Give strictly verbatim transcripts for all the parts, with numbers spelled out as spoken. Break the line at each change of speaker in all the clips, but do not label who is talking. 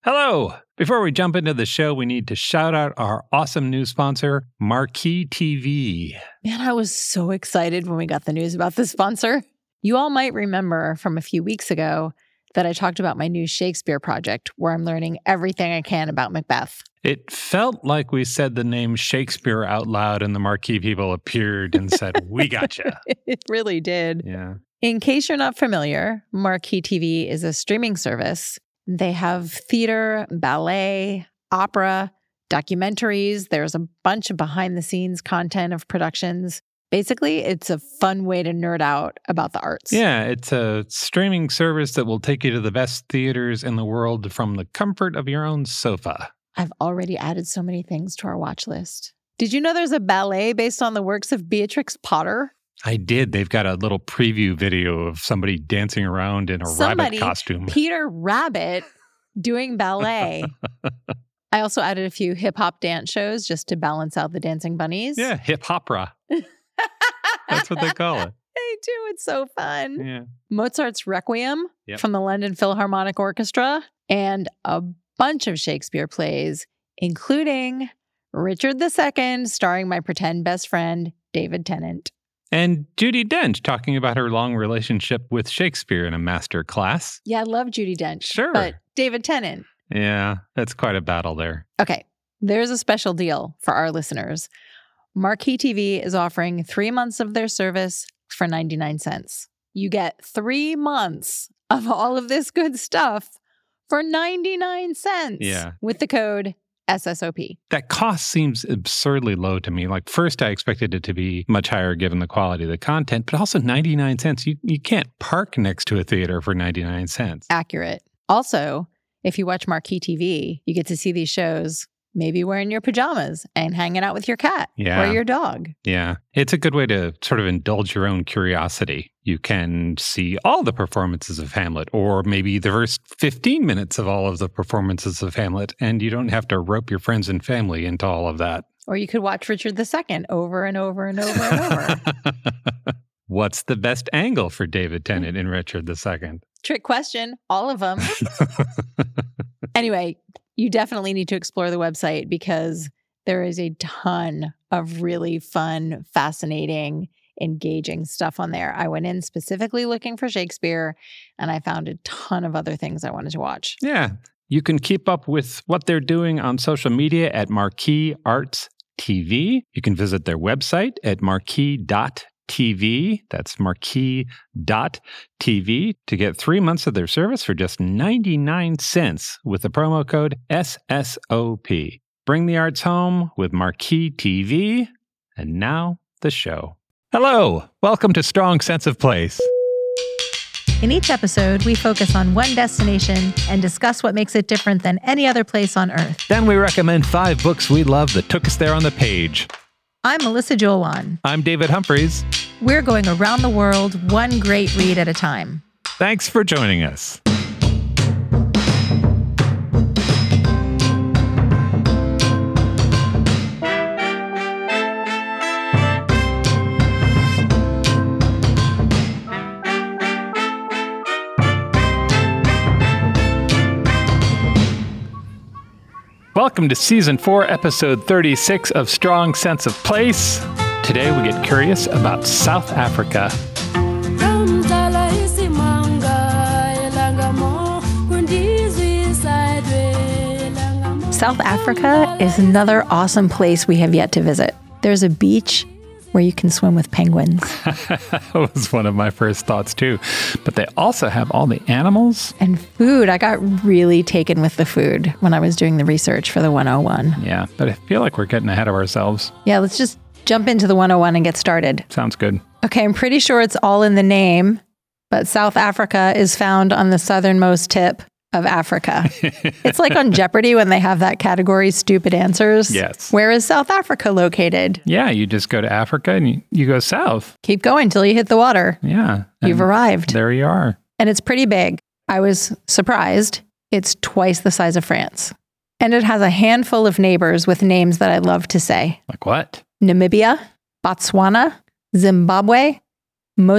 Hello! Before we jump into the show, we need to shout out our awesome new sponsor, Marquee T V.
Man, I was so excited when we got the news about this sponsor. You all might remember from a few weeks ago that I talked about my new Shakespeare project, where I'm learning everything I can about Macbeth.
It felt like we said the name Shakespeare out loud and the Marquee people appeared and said, we gotcha.
It really did.
Yeah.
In case you're not familiar, Marquee T V is a streaming service. They have theater, ballet, opera, documentaries. There's a bunch of behind-the-scenes content of productions. Basically, it's a fun way to nerd out about the arts.
Yeah, it's a streaming service that will take you to the best theaters in the world from the comfort of your own sofa.
I've already added so many things to our watch list. Did you know there's a ballet based on the works of Beatrix Potter?
I did. They've got a little preview video of somebody dancing around in a
Somebody,
rabbit costume.
Peter Rabbit doing ballet. I also added a few hip-hop dance shows just to balance out the dancing bunnies.
Yeah, hip-hopera. That's what they call it.
They do. It's so fun.
Yeah.
Mozart's Requiem
Yep.
from the London Philharmonic Orchestra and a bunch of Shakespeare plays, including Richard the Second, starring my pretend best friend, David Tennant.
And Judi Dench talking about her long relationship with Shakespeare in a master class.
Yeah, I love Judi Dench.
Sure.
But David Tennant.
Yeah, that's quite a battle there.
Okay, there's a special deal for our listeners. Marquee T V is offering three months of their service for ninety-nine cents. You get three months of all of this good stuff for ninety-nine cents.
Yeah.
With the code S S O P.
That cost seems absurdly low to me. Like, first, I expected it to be much higher given the quality of the content, but also ninety-nine cents. You, you can't park next to a theater for ninety-nine cents.
Accurate. Also, if you watch Marquee T V, you get to see these shows maybe wearing your pajamas and hanging out with your cat
Yeah.
or your dog.
Yeah. It's a good way to sort of indulge your own curiosity. You can see all the performances of Hamlet, or maybe the first fifteen minutes of all of the performances of Hamlet, and you don't have to rope your friends and family into all of that.
Or you could watch Richard the Second over and over and over and over.
What's the best angle for David Tennant in Richard the Second?
Trick question. All of them. Anyway, you definitely need to explore the website because there is a ton of really fun, fascinating, engaging stuff on there. I went in specifically looking for Shakespeare, and I found a ton of other things I wanted to watch.
Yeah. You can keep up with what they're doing on social media at Marquee Arts T V. You can visit their website at marquee dot T V. That's marquee dot T V to get three months of their service for just ninety-nine cents with the promo code S S O P. Bring the arts home with Marquee T V. And now, the show. Hello. Welcome to Strong Sense of Place.
In each episode, we focus on one destination and discuss what makes it different than any other place on Earth.
Then we recommend five books we love that took us there on the page.
I'm Melissa Joelwan.
I'm David Humphreys.
We're going around the world, one great read at a time.
Thanks for joining us. Welcome to Season four, Episode thirty-six of Strong Sense of Place. Today we get curious about South Africa.
South Africa is another awesome place we have yet to visit. There's a beach where you can swim with penguins.
That was one of my first thoughts too. But they also have all the animals.
And food. I got really taken with the food when I was doing the research for the one oh one.
Yeah, but I feel like we're getting ahead of ourselves.
Yeah, let's just jump into the one oh one and get started.
Sounds good.
Okay, I'm pretty sure it's all in the name, but South Africa is found on the southernmost tip of Africa. It's like on Jeopardy when they have that category, stupid answers.
Yes.
Where is South Africa located?
Yeah, you just go to Africa and you, you go south.
Keep going till you hit the water.
Yeah.
You've arrived.
There you are.
And it's pretty big. I was surprised. It's twice the size of France. And it has a handful of neighbors with names that I love to say.
Like what?
Namibia, Botswana, Zimbabwe,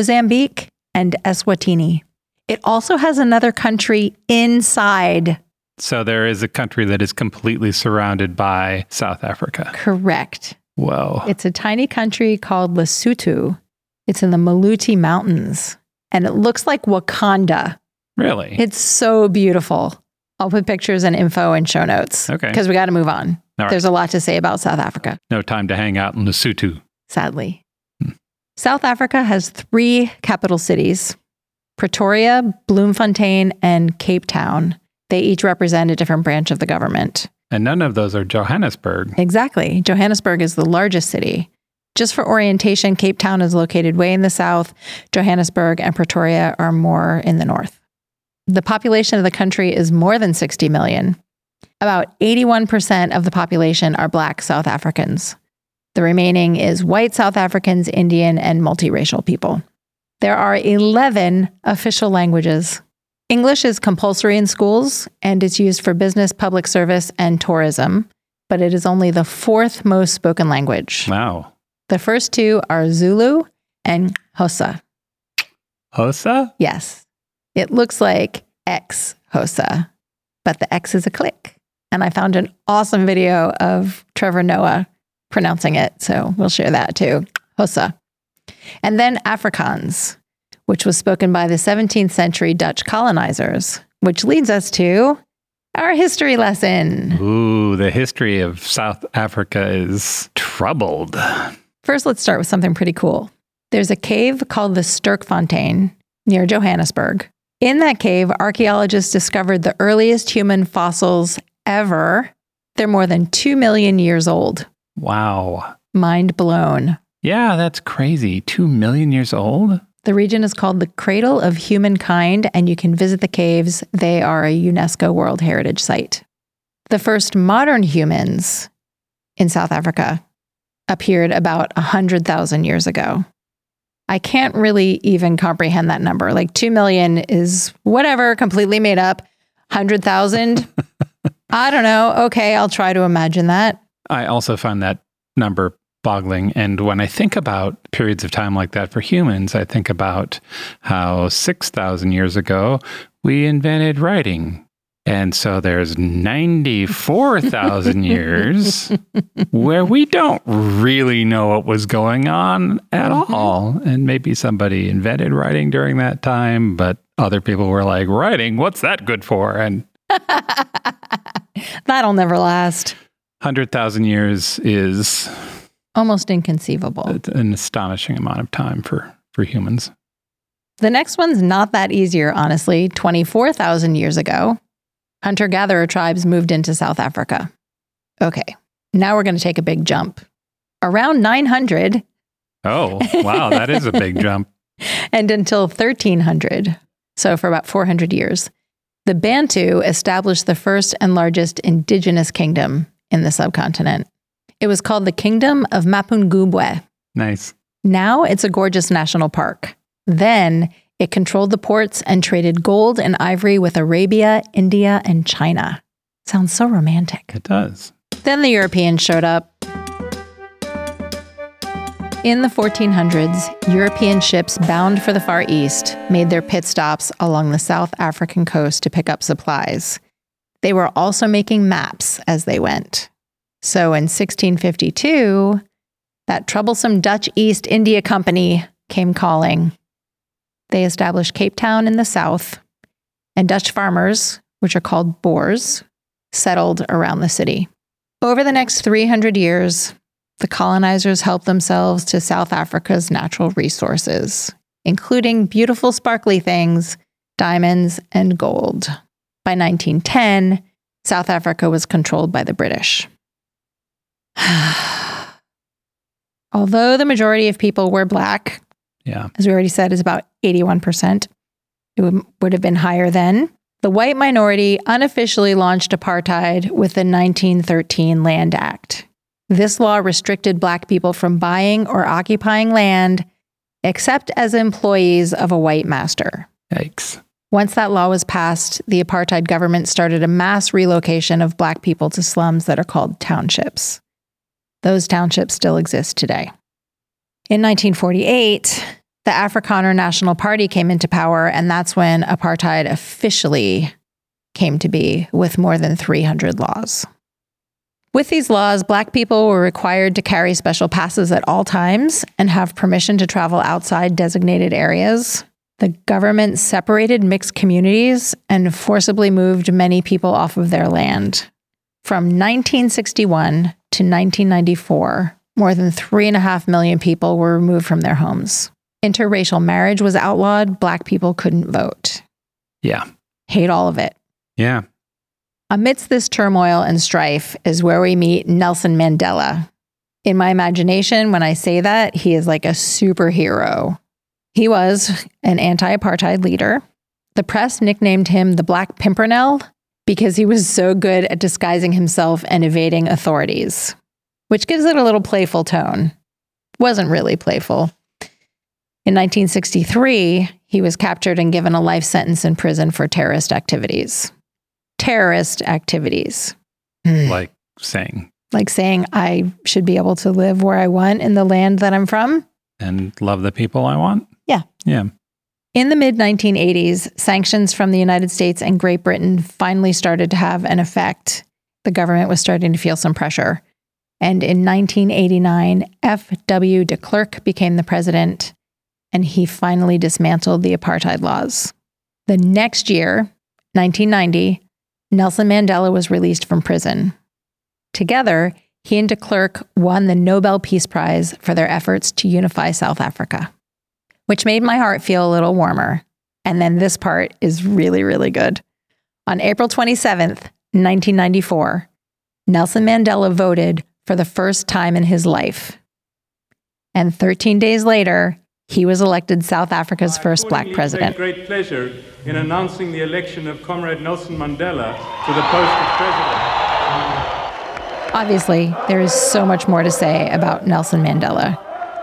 Mozambique, and Eswatini. It also has another country inside
So there is a country that is completely surrounded by South Africa.
Correct.
Whoa.
It's a tiny country called Lesotho. It's in the Maluti Mountains, and it looks like Wakanda.
Really?
It's so beautiful. I'll put pictures and info in show notes.
Okay.
Because we got to move on.
All right.
There's a lot to say about South Africa.
No time to hang out in Lesotho.
Sadly. Hmm. South Africa has three capital cities, Pretoria, Bloemfontein, and Cape Town. They each represent a different branch of the government.
And none of those are Johannesburg.
Exactly. Johannesburg is the largest city. Just for orientation, Cape Town is located way in the south. Johannesburg and Pretoria are more in the north. The population of the country is more than sixty million. About eighty-one percent of the population are Black South Africans. The remaining is white South Africans, Indian, and multiracial people. There are eleven official languages. English is compulsory in schools, and it's used for business, public service, and tourism, but it is only the fourth most spoken language.
Wow.
The first two are Zulu and Xhosa.
Xhosa?
Yes. It looks like X Xhosa, but the X is a click. And I found an awesome video of Trevor Noah pronouncing it, so we'll share that too. Xhosa. And then Afrikaans, which was spoken by the seventeenth century Dutch colonizers, which leads us to our history lesson.
Ooh, the history of South Africa is troubled.
First, let's start with something pretty cool. There's a cave called the Sterkfontein near Johannesburg. In that cave, archaeologists discovered the earliest human fossils ever. They're more than two million years old.
Wow.
Mind blown.
Yeah, that's crazy. Two million years old?
The region is called the Cradle of Humankind, and you can visit the caves. They are a UNESCO World Heritage Site. The first modern humans in South Africa appeared about one hundred thousand years ago. I can't really even comprehend that number. Like two million is whatever, completely made up. one hundred thousand? I don't know. Okay, I'll try to imagine that.
I also find that number boggling. And when I think about periods of time like that for humans, I think about how six thousand years ago, we invented writing. And so there's ninety-four thousand years where we don't really know what was going on at mm-hmm. all. And maybe somebody invented writing during that time, but other people were like, writing, what's that good for? And
that'll never last.
one hundred thousand years is
almost inconceivable.
An astonishing amount of time for, for humans.
The next one's not that easier, honestly. twenty-four thousand years ago, hunter-gatherer tribes moved into South Africa. Okay, now we're going to take a big jump. Around nine hundred.
Oh, wow, that is a big jump.
And until thirteen hundred, so for about four hundred years, the Bantu established the first and largest indigenous kingdom in the subcontinent. It was called the Kingdom of Mapungubwe.
Nice.
Now it's a gorgeous national park. Then it controlled the ports and traded gold and ivory with Arabia, India, and China. Sounds so romantic.
It does.
Then the Europeans showed up. In the fourteen hundreds, European ships bound for the Far East made their pit stops along the South African coast to pick up supplies. They were also making maps as they went. So in sixteen fifty-two, that troublesome Dutch East India Company came calling. They established Cape Town in the south, and Dutch farmers, which are called Boers, settled around the city. Over the next three hundred years, the colonizers helped themselves to South Africa's natural resources, including beautiful sparkly things, diamonds, and gold. By nineteen ten, South Africa was controlled by the British. Although the majority of people were Black,
yeah,
as we already said, is about eighty-one percent. It would, would have been higher then. The white minority unofficially launched apartheid with the nineteen thirteen Land Act. This law restricted Black people from buying or occupying land except as employees of a white master.
Yikes.
Once that law was passed, the apartheid government started a mass relocation of Black people to slums that are called townships. Those townships still exist today. In nineteen forty-eight, the Afrikaner National Party came into power, and that's when apartheid officially came to be with more than three hundred laws. With these laws, Black people were required to carry special passes at all times and have permission to travel outside designated areas. The government separated mixed communities and forcibly moved many people off of their land. From nineteen sixty-one to nineteen ninety-four, more than three and a half million people were removed from their homes. Interracial marriage was outlawed. Black people couldn't vote.
Yeah.
Hate all of it.
Yeah.
Amidst this turmoil and strife is where we meet Nelson Mandela. In my imagination, when I say that, he is like a superhero. He was an anti-apartheid leader. The press nicknamed him the Black Pimpernel because he was so good at disguising himself and evading authorities, which gives it a little playful tone. Wasn't really playful. In nineteen sixty-three, he was captured and given a life sentence in prison for terrorist activities. Terrorist activities.
Like saying.
Like saying I should be able to live where I want in the land that I'm from.
And love the people I want?
Yeah.
Yeah.
In the mid nineteen eighties, sanctions from the United States and Great Britain finally started to have an effect. The government was starting to feel some pressure. And in nineteen eighty-nine, F W de Klerk became the president, and he finally dismantled the apartheid laws. The next year, nineteen ninety, Nelson Mandela was released from prison. Together, he and de Klerk won the Nobel Peace Prize for their efforts to unify South Africa, which made my heart feel a little warmer. And then this part is really, really good. On April twenty-seventh, nineteen ninety-four, Nelson Mandela voted for the first time in his life. And thirteen days later, he was elected South Africa's first Black president.
I take great pleasure in announcing the election of Comrade Nelson Mandela to the post of president.
Obviously, there is so much more to say about Nelson Mandela.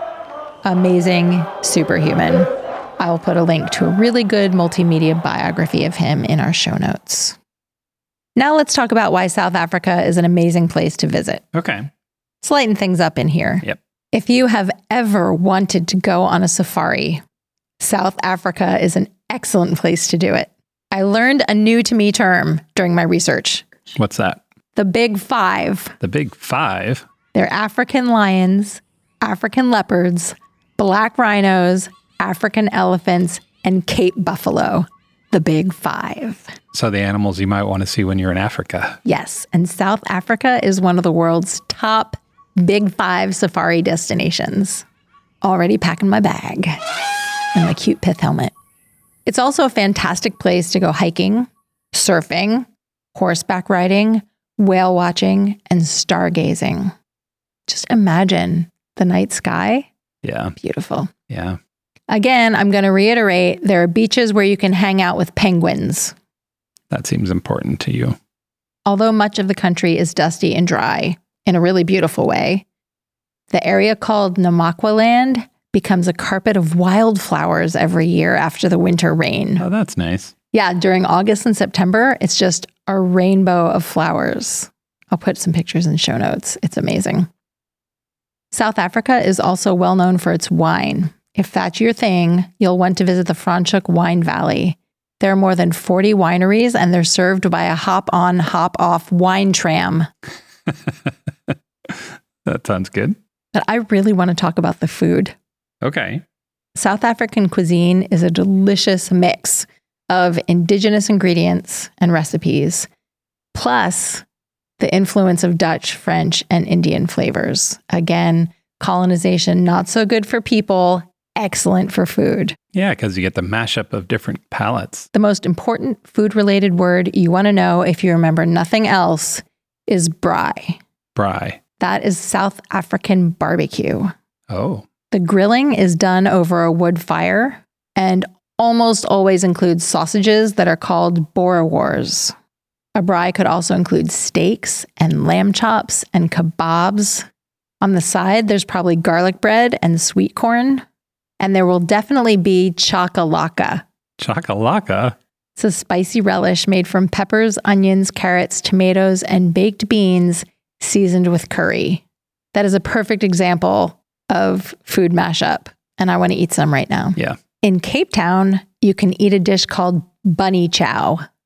Amazing superhuman. I will put a link to a really good multimedia biography of him in our show notes. Now let's talk about why South Africa is an amazing place to visit.
Okay.
Let's lighten things up in here.
Yep.
If you have ever wanted to go on a safari, South Africa is an excellent place to do it. I learned a new to me term during my research.
What's that?
The Big Five.
The Big Five?
They're African lions, African leopards, black rhinos, African elephants, and Cape buffalo. The Big Five.
So the animals you might want to see when you're in Africa.
Yes, and South Africa is one of the world's top Big Five safari destinations. Already packing my bag and my cute pith helmet. It's also a fantastic place to go hiking, surfing, horseback riding, whale watching, and stargazing. Just imagine the night sky.
Yeah.
Beautiful.
Yeah.
Again, I'm going to reiterate, there are beaches where you can hang out with penguins.
That seems important to you.
Although much of the country is dusty and dry, in a really beautiful way, the area called Namakwaland becomes a carpet of wildflowers every year after the winter rain.
Oh, that's nice.
Yeah, during August and September, it's just a rainbow of flowers. I'll put some pictures in show notes. It's amazing. South Africa is also well known for its wine. If that's your thing, you'll want to visit the Franschhoek Wine Valley. There are more than forty wineries, and they're served by a hop-on, hop-off wine tram.
That sounds good.
But I really want to talk about the food.
Okay.
South African cuisine is a delicious mix of indigenous ingredients and recipes, plus the influence of Dutch, French, and Indian flavors. Again, colonization, not so good for people, excellent for food.
Yeah, because you get the mashup of different palates.
The most important food-related word you want to know if you remember nothing else is braai.
Braai.
That is South African barbecue.
Oh.
The grilling is done over a wood fire and almost always includes sausages that are called boerewors. A braai could also include steaks and lamb chops and kebabs. On the side, there's probably garlic bread and sweet corn. And there will definitely be chakalaka.
Chakalaka?
It's a spicy relish made from peppers, onions, carrots, tomatoes, and baked beans seasoned with curry. That is a perfect example of food mashup, and I want to eat some right now.
Yeah.
In Cape Town, you can eat a dish called bunny chow.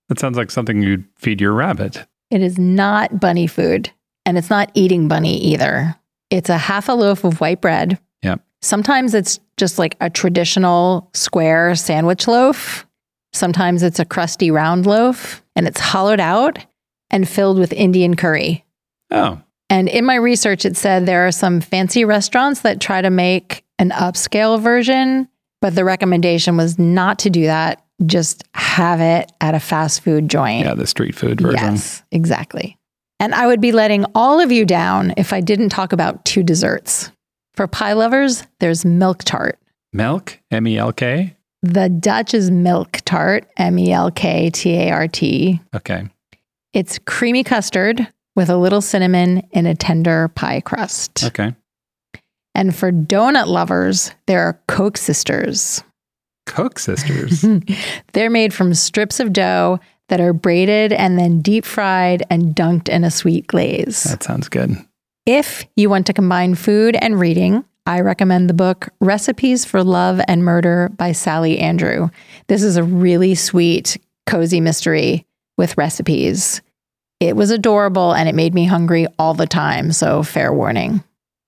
That sounds like something you'd feed your rabbit.
It is not bunny food, and it's not eating bunny either. It's a half a loaf of white bread.
Yep.
Sometimes it's just like a traditional square sandwich loaf. Sometimes it's a crusty round loaf, and it's hollowed out and filled with Indian curry.
Oh.
And in my research, it said there are some fancy restaurants that try to make an upscale version, but the recommendation was not to do that. Just have it at a fast food joint.
Yeah, the street food version.
Yes, exactly. And I would be letting all of you down if I didn't talk about two desserts. For pie lovers, there's milk tart.
Milk? M E L K?
The Dutch is milk tart, M E L K T A R T.
Okay.
It's creamy custard with a little cinnamon in a tender pie crust.
Okay.
And for donut lovers, there are Koch sisters.
Koch sisters?
They're made from strips of dough that are braided and then deep fried and dunked in a sweet glaze.
That sounds good.
If you want to combine food and reading, I recommend the book Recipes for Love and Murder by Sally Andrew. This is a really sweet, cozy mystery with recipes. It was adorable and it made me hungry all the time, so fair warning.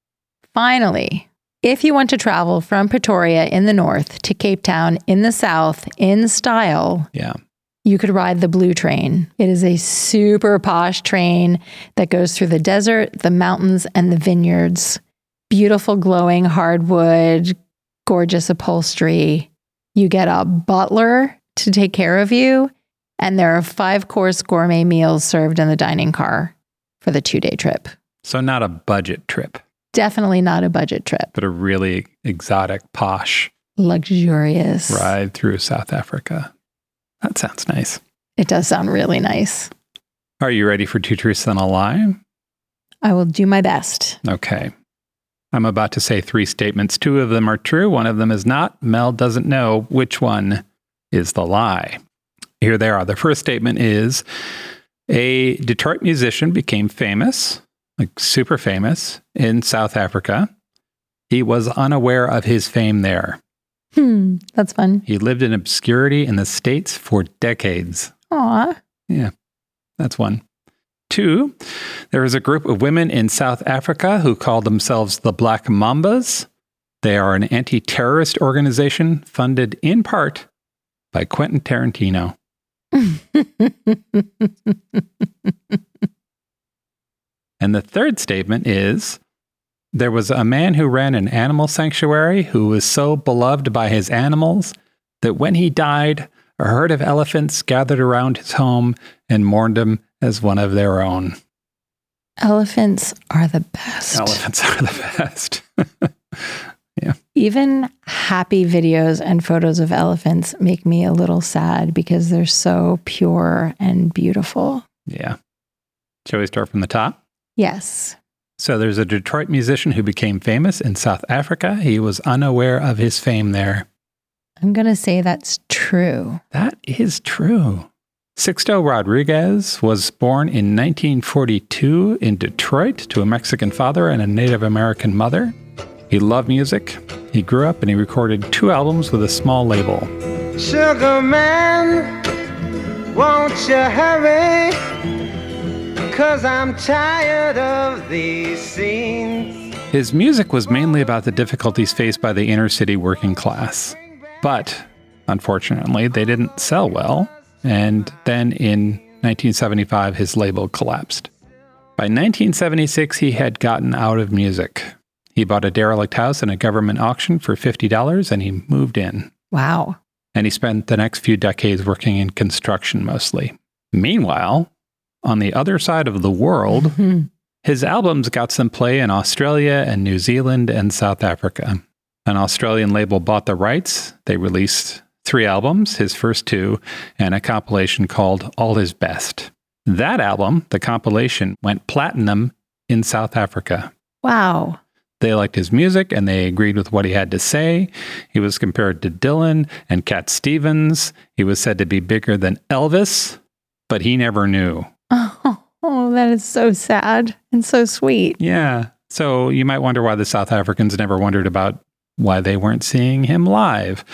Finally, if you want to travel from Pretoria in the north to Cape Town in the south in style,
yeah,
you could ride the Blue Train. It is a super posh train that goes through the desert, the mountains, and the vineyards. Beautiful glowing hardwood, gorgeous upholstery. You get a butler to take care of you, and there are five-course gourmet meals served in the dining car for the two-day trip.
So not a budget trip.
Definitely not a budget trip.
But a really exotic, posh,
luxurious
ride through South Africa. That sounds nice.
It does sound really nice.
Are you ready for Two Truths and a Lie?
I will do my best.
Okay. I'm about to say three statements. Two of them are true. One of them is not. Mel doesn't know which one is the lie. Here they are. The first statement is a Detroit musician became famous, like super famous, in South Africa. He was unaware of his fame there.
Hmm, that's fun.
He lived in obscurity in the States for decades.
Aw.
Yeah, that's one. Two, there was a group of women in South Africa who called themselves the Black Mambas. They are an anti-terrorist organization funded in part by Quentin Tarantino. And the third statement is, there was a man who ran an animal sanctuary who was so beloved by his animals that when he died, a herd of elephants gathered around his home and mourned him as one of their own.
Elephants are the best.
Elephants are the best. Yeah.
Even happy videos and photos of elephants make me a little sad because they're so pure and beautiful.
Yeah. Shall we start from the top?
Yes.
So there's a Detroit musician who became famous in South Africa. He was unaware of his fame there.
I'm going to say that's true.
That is true. Sixto Rodriguez was born in nineteen forty-two in Detroit to a Mexican father and a Native American mother. He loved music. He grew up and he recorded two albums with a small label.
Sugar man, won't you hurry? 'Cause I'm tired of these scenes.
His music was mainly about the difficulties faced by the inner city working class. But, unfortunately, they didn't sell well. And then in nineteen seventy-five, his label collapsed. By nineteen seventy-six, he had gotten out of music. He bought a derelict house in a government auction for fifty dollars and he moved in.
Wow.
And he spent the next few decades working in construction mostly. Meanwhile, on the other side of the world, mm-hmm. his albums got some play in Australia and New Zealand and South Africa. An Australian label bought the rights. They released three albums, his first two, and a compilation called All His Best. That album, the compilation, went platinum in South Africa.
Wow.
They liked his music and they agreed with what he had to say. He was compared to Dylan and Cat Stevens. He was said to be bigger than Elvis, but he never knew.
Oh, oh, that is so sad and so sweet.
Yeah. So you might wonder why the South Africans never wondered about why they weren't seeing him live.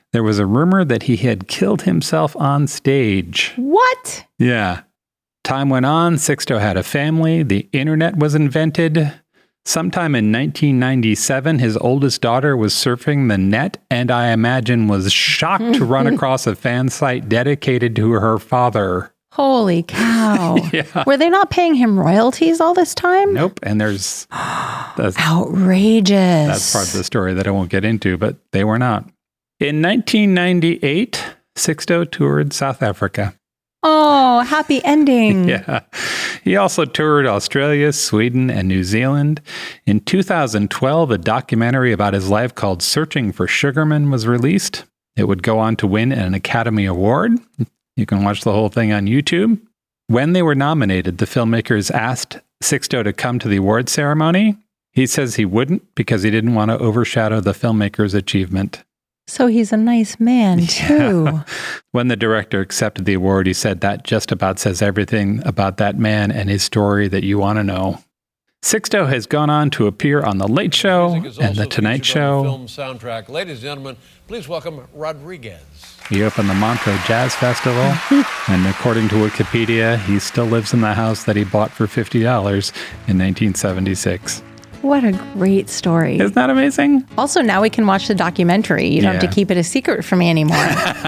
there was a rumor that he had killed himself on stage.
What?
Yeah. Time went on. Sixto had a family. The internet was invented. Sometime in nineteen ninety-seven, his oldest daughter was surfing the net and I imagine was shocked to run across a fan site dedicated to her father.
Holy cow.
Yeah.
Were they not paying him royalties all this time?
Nope. And there's... That's,
outrageous.
That's part of the story that I won't get into, but they were not. In nineteen ninety-eight, Sixto toured South Africa.
Oh, happy ending.
Yeah. He also toured Australia, Sweden, and New Zealand. In two thousand twelve, a documentary about his life called Searching for Sugarman was released. It would go on to win an Academy Award. You can watch the whole thing on YouTube. When they were nominated, the filmmakers asked Sixto to come to the award ceremony. He says he wouldn't because he didn't want to overshadow the filmmakers' achievement.
So he's a nice man, too.
Yeah. When the director accepted the award, he said that just about says everything about that man and his story that you want to know. Sixto has gone on to appear on The Late Show and The Tonight Show.
Film soundtrack. Ladies and gentlemen, please welcome Rodriguez.
He opened the Montreux Jazz Festival, and according to Wikipedia, he still lives in the house that he bought for fifty dollars in nineteen seventy-six.
What a great story.
Isn't that amazing?
Also, now we can watch the documentary. You don't
Yeah.
have to keep it a secret from me anymore.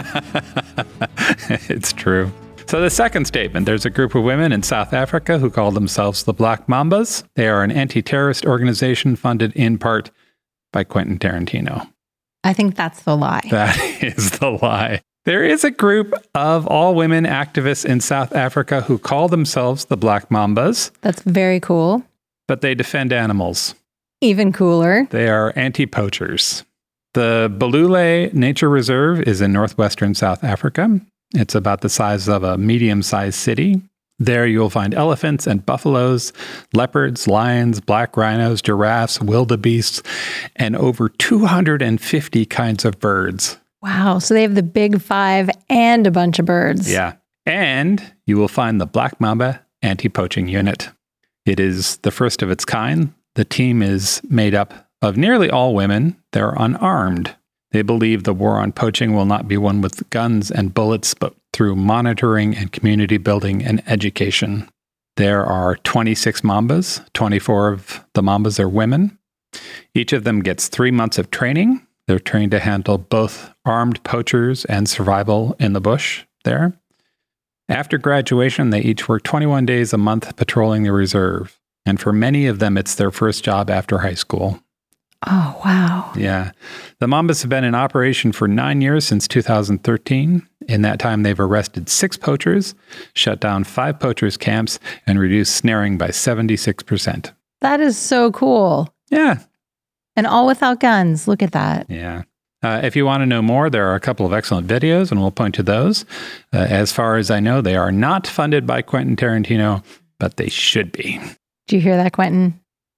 It's true. So the second statement, there's a group of women in South Africa who call themselves the Black Mambas. They are an anti-terrorist organization funded in part by Quentin Tarantino.
I think that's the lie.
That is the lie. There is a group of all-women activists in South Africa who call themselves the Black Mambas,
That's very cool.
but they defend animals.
Even cooler.
They are anti-poachers. The Balule Nature Reserve is in northwestern South Africa. It's about the size of a medium-sized city. There you'll find elephants and buffaloes, leopards, lions, black rhinos, giraffes, wildebeests, and over two hundred fifty kinds of birds.
Wow. So they have the big five and a bunch of birds.
Yeah. And you will find the Black Mamba Anti-Poaching Unit. It is the first of its kind. The team is made up of nearly all women. They're unarmed. They believe the war on poaching will not be won with guns and bullets, but through monitoring and community building and education. There are twenty-six Mambas. twenty-four of the Mambas are women. Each of them gets three months of training. They're trained to handle both armed poachers and survival in the bush there. After graduation, they each work twenty-one days a month patrolling the reserve. And for many of them, it's their first job after high school.
Oh, wow.
Yeah. The Mambas have been in operation for nine years since two thousand thirteen. In that time, they've arrested six poachers, shut down five poachers' camps, and reduced snaring by seventy-six percent.
That is so cool.
Yeah.
And all without guns. Look at that.
Yeah. Uh, if you want to know more, there are a couple of excellent videos, and we'll point to those. Uh, as far as I know, they are not funded by Quentin Tarantino, but they should be.
Do you hear that, Quentin?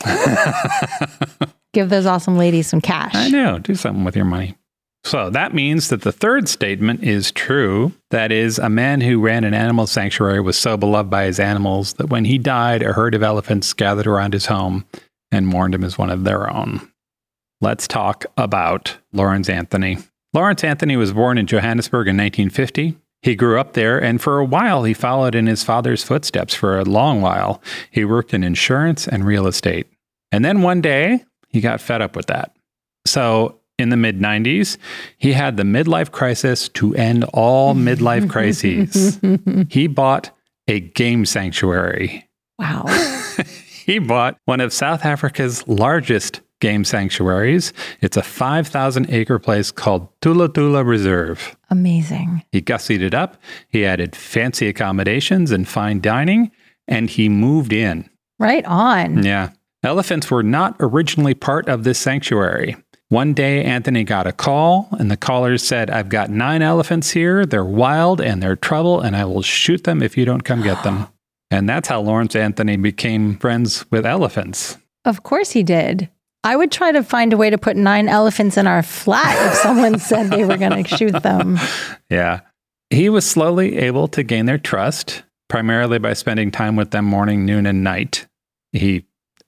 Give those awesome ladies some cash.
I know. Do something with your money. So that means that the third statement is true. That is, a man who ran an animal sanctuary was so beloved by his animals that when he died, a herd of elephants gathered around his home and mourned him as one of their own. Let's talk about Lawrence Anthony. Lawrence Anthony was born in Johannesburg in nineteen fifty. He grew up there, and for a while, he followed in his father's footsteps. For a long while, he worked in insurance and real estate. And then one day, he got fed up with that. So in the mid nineties, he had the midlife crisis to end all midlife crises. He bought a game sanctuary.
Wow.
He bought one of South Africa's largest game sanctuaries. It's a five thousand acre place called Tula Tula Reserve.
Amazing.
He gussied it up. He added fancy accommodations and fine dining, and he moved in.
Right on.
Yeah. Elephants were not originally part of this sanctuary. One day, Anthony got a call, and the caller said, I've got nine elephants here. They're wild and they're trouble, and I will shoot them if you don't come get them. And that's how Lawrence Anthony became friends with elephants.
Of course he did. I would try to find a way to put nine elephants in our flat if someone said they were going to shoot them.
Yeah. He was slowly able to gain their trust, primarily by spending time with them morning, noon, and night. He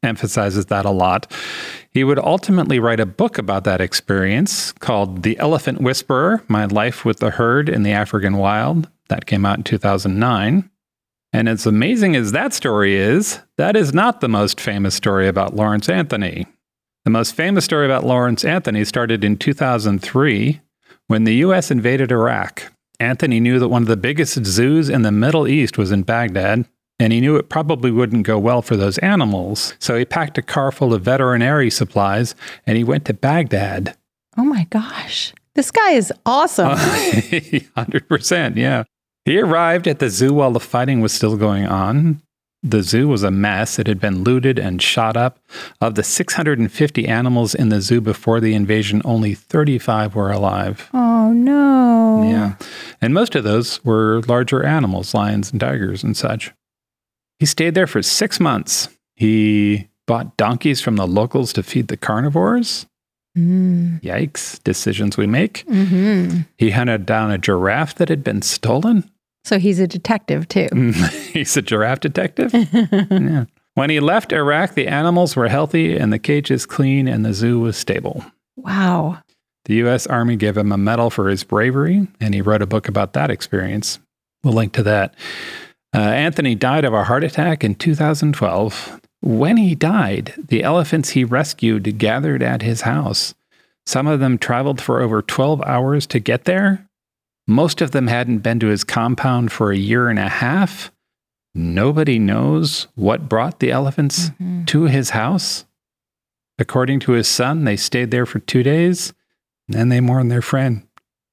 emphasizes that a lot. He would ultimately write a book about that experience called The Elephant Whisperer, My Life with the Herd in the African Wild. That came out in two thousand nine. And as amazing as that story is, that is not the most famous story about Lawrence Anthony. The most famous story about Lawrence Anthony started in two thousand three when the U S invaded Iraq. Anthony knew that one of the biggest zoos in the Middle East was in Baghdad, and he knew it probably wouldn't go well for those animals. So he packed a car full of veterinary supplies, and he went to Baghdad.
Oh my gosh. This guy is awesome.
one hundred percent, yeah. He arrived at the zoo while the fighting was still going on. The zoo was a mess. It had been looted and shot up. Of the six hundred fifty animals in the zoo before the invasion, only thirty-five were alive.
Oh, no.
Yeah. And most of those were larger animals, lions and tigers and such. He stayed there for six months. He bought donkeys from the locals to feed the carnivores.
Mm.
Yikes. Decisions we make.
Mm-hmm.
He hunted down a giraffe that had been stolen.
So he's a detective, too.
He's a giraffe detective? Yeah. When he left Iraq, the animals were healthy and the cages clean and the zoo was stable.
Wow.
The U S Army gave him a medal for his bravery, and he wrote a book about that experience. We'll link to that. Uh, Anthony died of a heart attack in two thousand twelve. When he died, the elephants he rescued gathered at his house. Some of them traveled for over twelve hours to get there. Most of them hadn't been to his compound for a year and a half. Nobody knows what brought the elephants mm-hmm. to his house. According to his son, they stayed there for two days, and then they mourned their friend.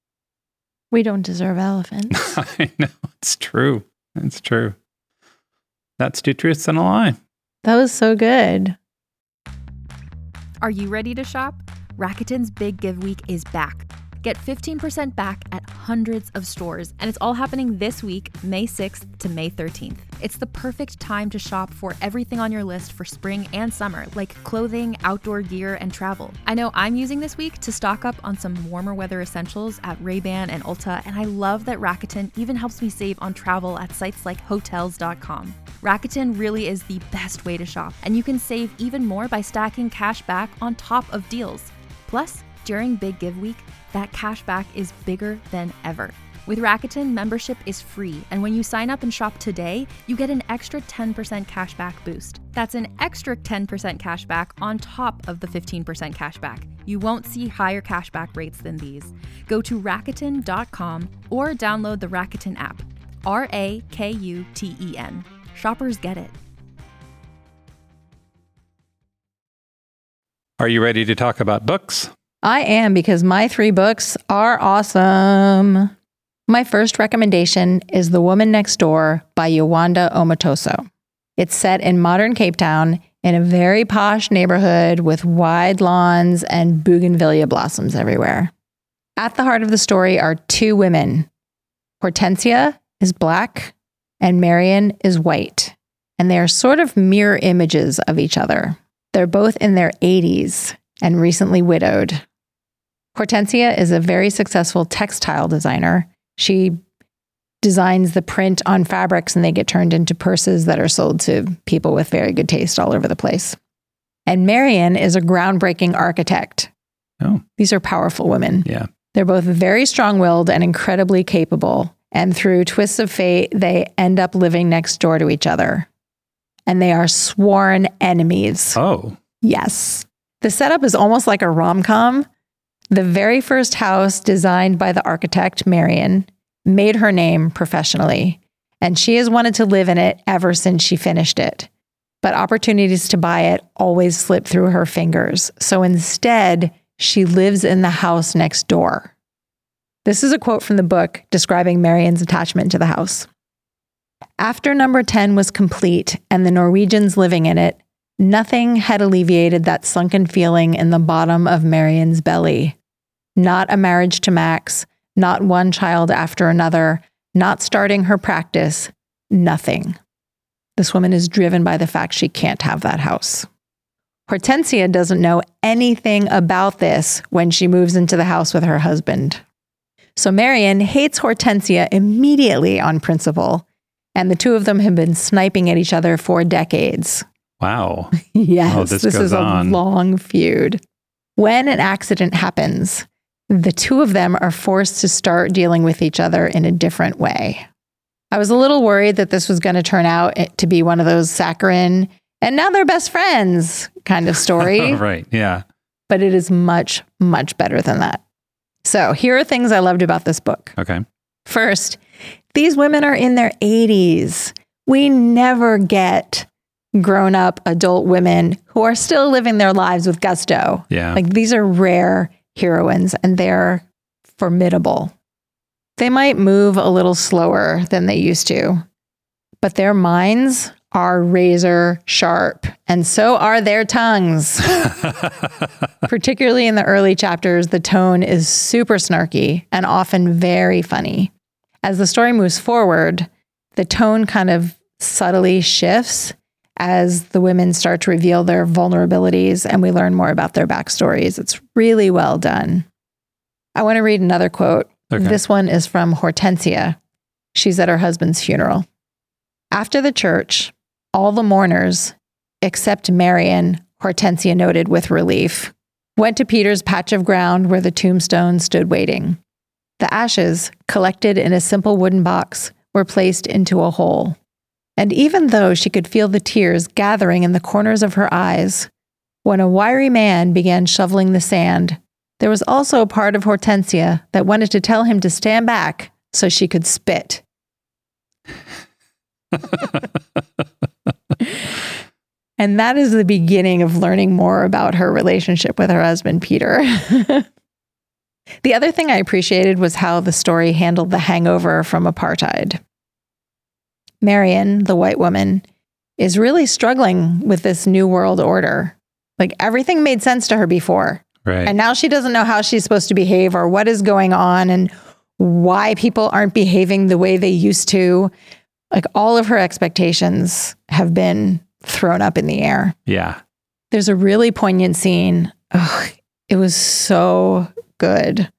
We don't deserve elephants.
I know, it's true. It's true. That's two truths and a lie.
That was so good.
Are you ready to shop? Rakuten's Big Give Week is back. Get fifteen percent back at hundreds of stores, and it's all happening this week, May sixth to May thirteenth. It's the perfect time to shop for everything on your list for spring and summer, like clothing, outdoor gear, and travel. I know I'm using this week to stock up on some warmer weather essentials at Ray-Ban and Ulta, and I love that Rakuten even helps me save on travel at sites like hotels dot com. Rakuten really is the best way to shop, and you can save even more by stacking cash back on top of deals. Plus, during Big Give Week, that cash back is bigger than ever. With Rakuten, membership is free, and when you sign up and shop today, you get an extra ten percent cash back boost. That's an extra ten percent cash back on top of the fifteen percent cash back. You won't see higher cash back rates than these. Go to Rakuten dot com or download the Rakuten app. R A K U T E N. Shoppers get it.
Are you ready to talk about books?
I am, because my three books are awesome. My first recommendation is The Woman Next Door by Yewande Omotoso. It's set in modern Cape Town in a very posh neighborhood with wide lawns and bougainvillea blossoms everywhere. At the heart of the story are two women. Hortensia is black and Marion is white, and they are sort of mirror images of each other. They're both in their eighties and recently widowed. Hortensia is a very successful textile designer. She designs the print on fabrics and they get turned into purses that are sold to people with very good taste all over the place. And Marion is a groundbreaking architect.
Oh.
These are powerful women.
Yeah.
They're both very strong-willed and incredibly capable. And through twists of fate, they end up living next door to each other. And they are sworn enemies.
Oh.
Yes. The setup is almost like a rom-com. The very first house designed by the architect, Marion, made her name professionally, and she has wanted to live in it ever since she finished it. But opportunities to buy it always slip through her fingers. So instead, she lives in the house next door. This is a quote from the book describing Marion's attachment to the house. After number ten was complete and the Norwegians living in it, nothing had alleviated that sunken feeling in the bottom of Marion's belly. Not a marriage to Max, not one child after another, not starting her practice, nothing. This woman is driven by the fact she can't have that house. Hortensia doesn't know anything about this when she moves into the house with her husband. So Marion hates Hortensia immediately on principle, and the two of them have been sniping at each other for decades.
Wow.
Yes,
Oh, this
this
goes
is a
on.
long feud. When an accident happens, the two of them are forced to start dealing with each other in a different way. I was a little worried that this was going to turn out to be one of those saccharine, and now they're best friends kind of story.
Right. Yeah.
But it is much, much better than that. So here are things I loved about this book.
Okay.
First, these women are in their eighties. We never get grown-up adult women who are still living their lives with gusto.
Yeah.
Like, these are rare heroines, and they're formidable. They might move a little slower than they used to, but their minds are razor sharp, and so are their tongues. Particularly in the early chapters, the tone is super snarky and often very funny. As the story moves forward, the tone kind of subtly shifts as the women start to reveal their vulnerabilities and we learn more about their backstories. It's really well done. I want to read another quote.
Okay.
This one is from Hortensia. She's at her husband's funeral. After the church, all the mourners, except Marian, Hortensia noted with relief, went to Peter's patch of ground where the tombstone stood waiting. The ashes, collected in a simple wooden box, were placed into a hole. And even though she could feel the tears gathering in the corners of her eyes, when a wiry man began shoveling the sand, there was also a part of Hortensia that wanted to tell him to stand back so she could spit. And that is the beginning of learning more about her relationship with her husband, Peter. The other thing I appreciated was how the story handled the hangover from apartheid. Marian, the white woman, is really struggling with this new world order. Like, everything made sense to her before.
Right.
And now she doesn't know how she's supposed to behave or what is going on and why people aren't behaving the way they used to. Like, all of her expectations have been thrown up in the air.
Yeah.
There's a really poignant scene. Ugh, it was so good.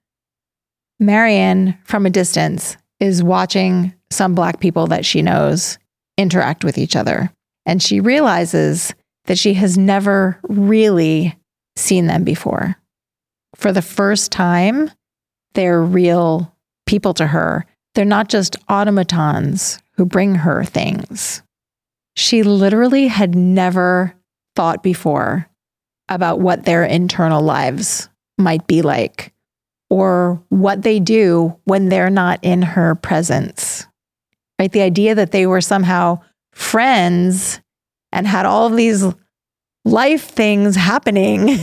Marian, from a distance, is watching some Black people that she knows interact with each other. And she realizes that she has never really seen them before. For the first time, they're real people to her. They're not just automatons who bring her things. She literally had never thought before about what their internal lives might be like or what they do when they're not in her presence. Right? The idea that they were somehow friends and had all of these life things happening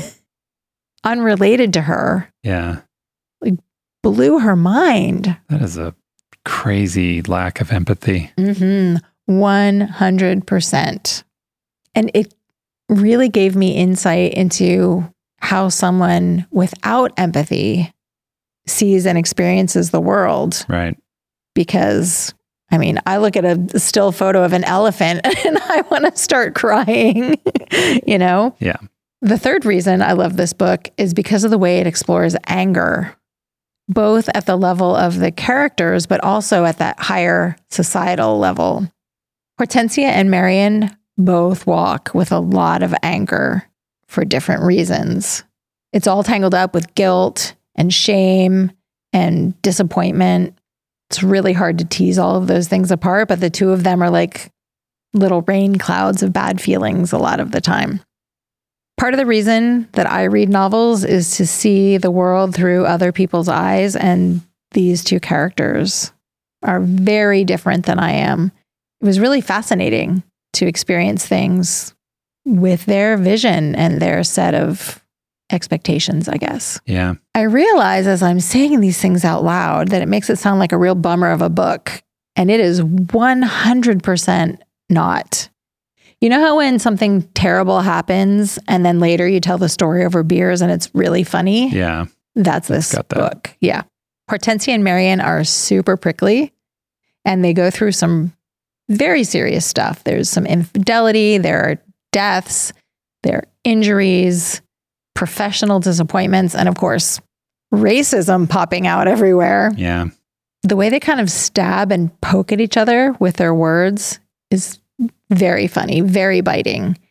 unrelated to her
Yeah.
like, blew her mind.
That is a crazy lack of empathy.
Mm-hmm. one hundred percent. And it really gave me insight into how someone without empathy sees and experiences the world.
Right.
Because, I mean, I look at a still photo of an elephant and I want to start crying, you know?
Yeah.
The third reason I love this book is because of the way it explores anger, both at the level of the characters, but also at that higher societal level. Hortensia and Marian both walk with a lot of anger for different reasons. It's all tangled up with guilt and shame and disappointment. It's really hard to tease all of those things apart, but the two of them are like little rain clouds of bad feelings a lot of the time. Part of the reason that I read novels is to see the world through other people's eyes, and these two characters are very different than I am. It was really fascinating to experience things with their vision and their set of expectations, I guess.
Yeah.
I realize as I'm saying these things out loud that it makes it sound like a real bummer of a book, and it is one hundred percent not. You know how when something terrible happens and then later you tell the story over beers and it's really funny?
Yeah.
That's this
got that.
book. Yeah. Hortensia and Marian are super prickly and they go through some very serious stuff. There's some infidelity, there are deaths, there are injuries, professional disappointments, and of course, racism popping out everywhere.
Yeah.
The way they kind of stab and poke at each other with their words is very funny, very biting.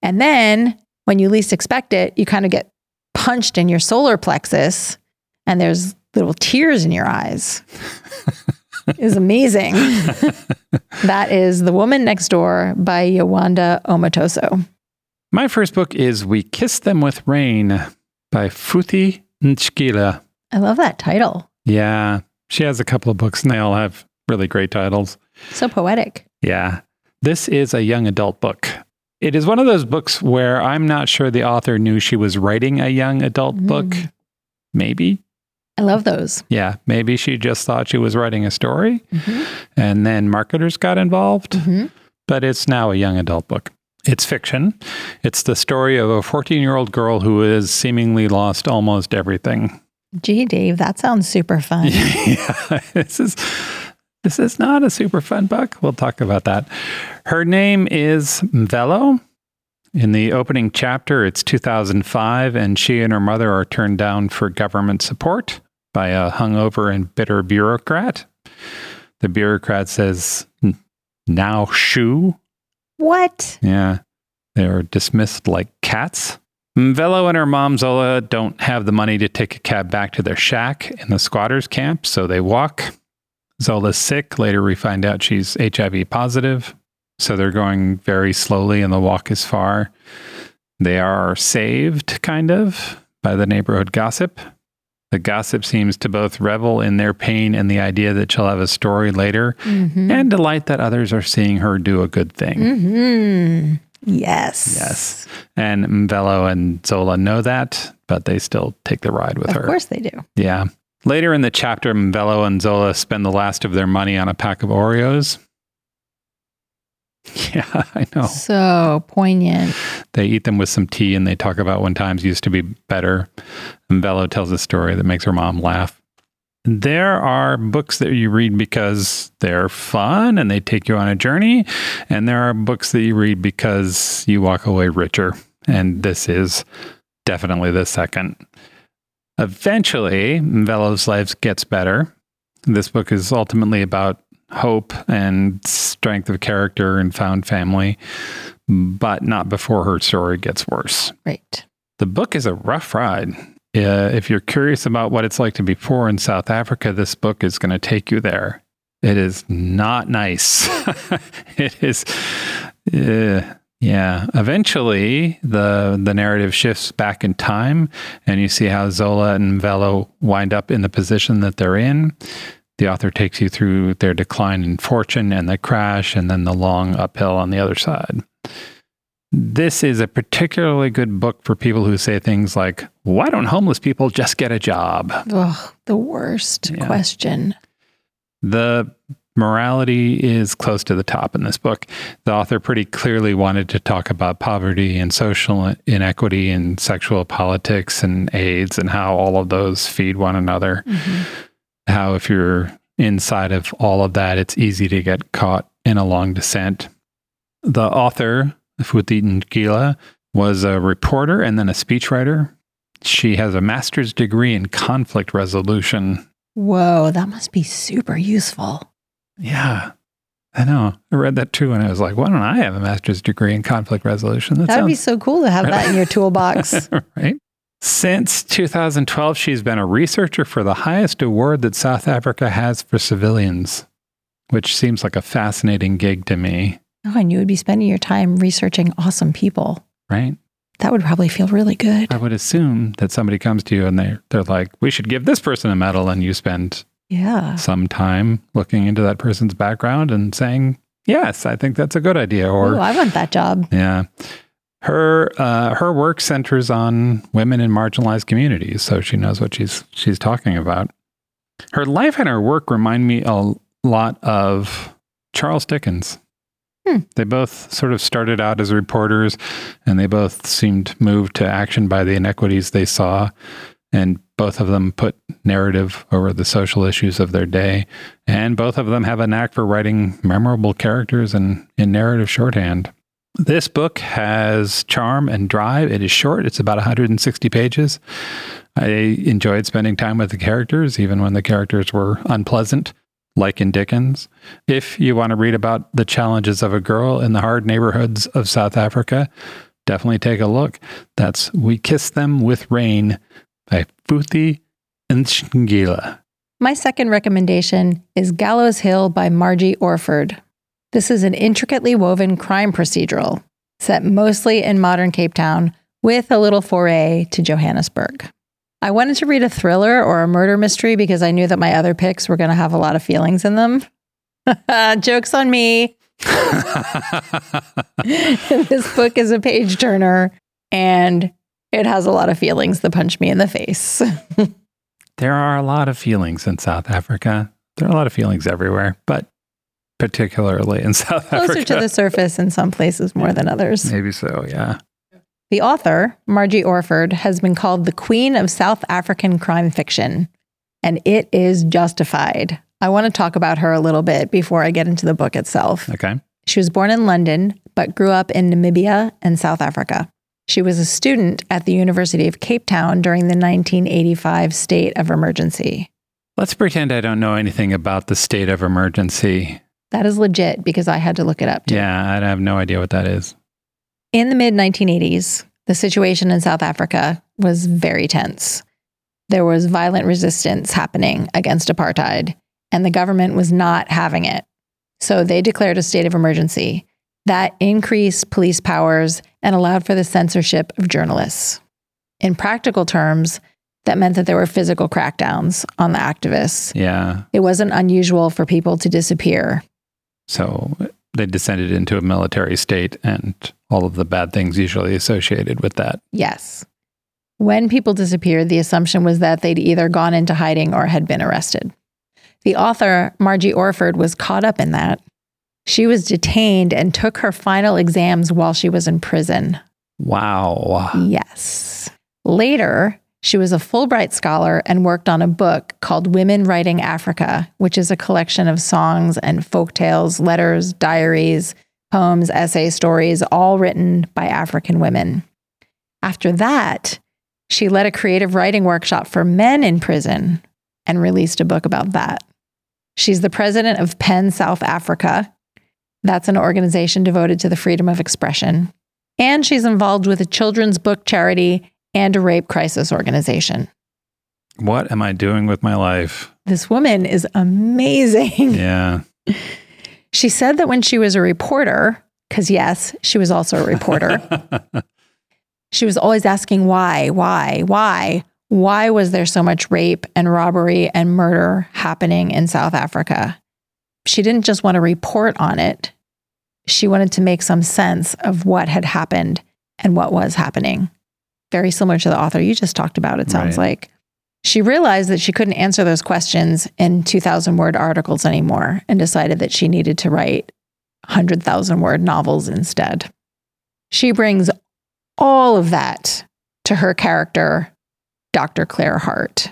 And then when you least expect it, you kind of get punched in your solar plexus and there's little tears in your eyes. Is amazing. That is The Woman Next Door by Yewande Omotoso.
My first book is We Kiss Them with Rain by Futhi Nchikila.
I love that title.
Yeah, she has a couple of books and they all have really great titles.
So poetic.
Yeah. This is a young adult book. It is one of those books where I'm not sure the author knew she was writing a young adult mm. book. Maybe.
I love those.
Yeah. Maybe she just thought she was writing a story
mm-hmm.
and then marketers got involved.
Mm-hmm.
But it's now a young adult book. It's fiction. It's the story of a fourteen-year-old girl who has seemingly lost almost everything.
Gee, Dave, that sounds super fun.
Yeah. This is... This is not a super fun book. We'll talk about that. Her name is Mvelo. In the opening chapter, it's two thousand five, and she and her mother are turned down for government support by a hungover and bitter bureaucrat. The bureaucrat says, now shoo.
What?
Yeah. They're dismissed like cats. Mvelo and her mom, Zola, don't have the money to take a cab back to their shack in the squatters' camp, so they walk. Zola's sick. Later, we find out she's H I V positive. So they're going very slowly and the walk is far. They are saved, kind of, by the neighborhood gossip. The gossip seems to both revel in their pain and the idea that she'll have a story later mm-hmm. and delight that others are seeing her do a good thing.
Mm-hmm. Yes.
Yes. And Mvelo and Zola know that, but they still take the ride with
of
her.
Of course they do.
Yeah. Later in the chapter, Mvelo and Zola spend the last of their money on a pack of Oreos. Yeah, I know.
So poignant.
They eat them with some tea and they talk about when times used to be better. Mvelo tells a story that makes her mom laugh. There are books that you read because they're fun and they take you on a journey. And there are books that you read because you walk away richer. And this is definitely the second. Eventually, Mvelo's life gets better. This book is ultimately about hope and strength of character and found family, but not before her story gets worse.
Right.
The book is a rough ride. Uh, if you're curious about what it's like to be poor in South Africa, this book is going to take you there. It is not nice. It is... Uh, Yeah. Eventually, the the narrative shifts back in time, and you see how Zola and Mvelo wind up in the position that they're in. The author takes you through their decline in fortune and the crash, and then the long uphill on the other side. This is a particularly good book for people who say things like, why don't homeless people just get a job?
Ugh, the worst yeah. question.
The morality is close to the top in this book. The author pretty clearly wanted to talk about poverty and social inequity and sexual politics and AIDS and how all of those feed one another. Mm-hmm. How if you're inside of all of that, it's easy to get caught in a long descent. The author, Futhi Nchikila, was a reporter and then a speechwriter. She has a master's degree in conflict resolution.
Whoa, that must be super useful.
Yeah, I know. I read that too, and I was like, why don't I have a master's degree in conflict resolution?
That would be so cool to have that in your toolbox.
Right? Since two thousand twelve, she's been a researcher for the highest award that South Africa has for civilians, which seems like a fascinating gig to me.
Oh, and you would be spending your time researching awesome people.
Right?
That would probably feel really good.
I would assume that somebody comes to you and they're, they're like, we should give this person a medal, and you spend...
Yeah.
some time looking into that person's background and saying, yes, I think that's a good idea. Or,
ooh, I want that job.
Yeah. Her uh, her work centers on women in marginalized communities, so she knows what she's she's talking about. Her life and her work remind me a lot of Charles Dickens. Hmm. They both sort of started out as reporters, and they both seemed moved to action by the inequities they saw. And both of them put narrative over the social issues of their day. And both of them have a knack for writing memorable characters and in narrative shorthand. This book has charm and drive. It is short. It's about one hundred sixty pages. I enjoyed spending time with the characters, even when the characters were unpleasant, like in Dickens. If you want to read about the challenges of a girl in the hard neighborhoods of South Africa, definitely take a look. That's We Kiss Them with Rain by Futhi Nchingila.
My second recommendation is Gallows Hill by Margie Orford. This is an intricately woven crime procedural set mostly in modern Cape Town with a little foray to Johannesburg. I wanted to read a thriller or a murder mystery because I knew that my other picks were going to have a lot of feelings in them. Joke's on me. This book is a page turner and it has a lot of feelings that punch me in the face.
There are a lot of feelings in South Africa. There are a lot of feelings everywhere, but particularly in South
Closer
Africa.
to the surface in some places more than others.
Maybe so, yeah.
The author, Margie Orford, has been called the queen of South African crime fiction, and it is justified. I want to talk about her a little bit before I get into the book itself.
Okay.
She was born in London, but grew up in Namibia and South Africa. She was a student at the University of Cape Town during the nineteen eighty-five state of emergency.
Let's pretend I don't know anything about the state of emergency.
That is legit because I had to look it up too.
Yeah, I have no idea what that is.
In the mid nineteen eighties, the situation in South Africa was very tense. There was violent resistance happening against apartheid, and the government was not having it. So they declared a state of emergency. That increased police powers and allowed for the censorship of journalists. In practical terms, that meant that there were physical crackdowns on the activists.
Yeah.
It wasn't unusual for people to disappear.
So they descended into a military state and all of the bad things usually associated with that.
Yes. When people disappeared, the assumption was that they'd either gone into hiding or had been arrested. The author, Margie Orford, was caught up in that. She was detained and took her final exams while she was in prison.
Wow.
Yes. Later, she was a Fulbright scholar and worked on a book called Women Writing Africa, which is a collection of songs and folktales, letters, diaries, poems, essay stories, all written by African women. After that, she led a creative writing workshop for men in prison and released a book about that. She's the president of PEN South Africa. That's an organization devoted to the freedom of expression. And she's involved with a children's book charity and a rape crisis organization.
What am I doing with my life?
This woman is amazing.
Yeah.
She said that when she was a reporter, because yes, she was also a reporter, she was always asking why, why, why? Why was there so much rape and robbery and murder happening in South Africa? She didn't just want to report on it. She wanted to make some sense of what had happened and what was happening. Very similar to the author you just talked about, it sounds
Right.
like. She realized that she couldn't answer those questions in two thousand word articles anymore and decided that she needed to write one hundred thousand word novels instead. She brings all of that to her character, Doctor Claire Hart,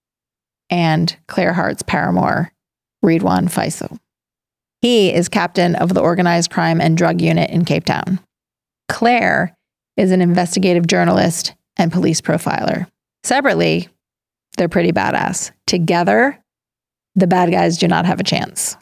and Claire Hart's paramour, Ridwan Faisal. He is captain of the Organized Crime and Drug Unit in Cape Town. Claire is an investigative journalist and police profiler. Separately, they're pretty badass. Together, the bad guys do not have a chance.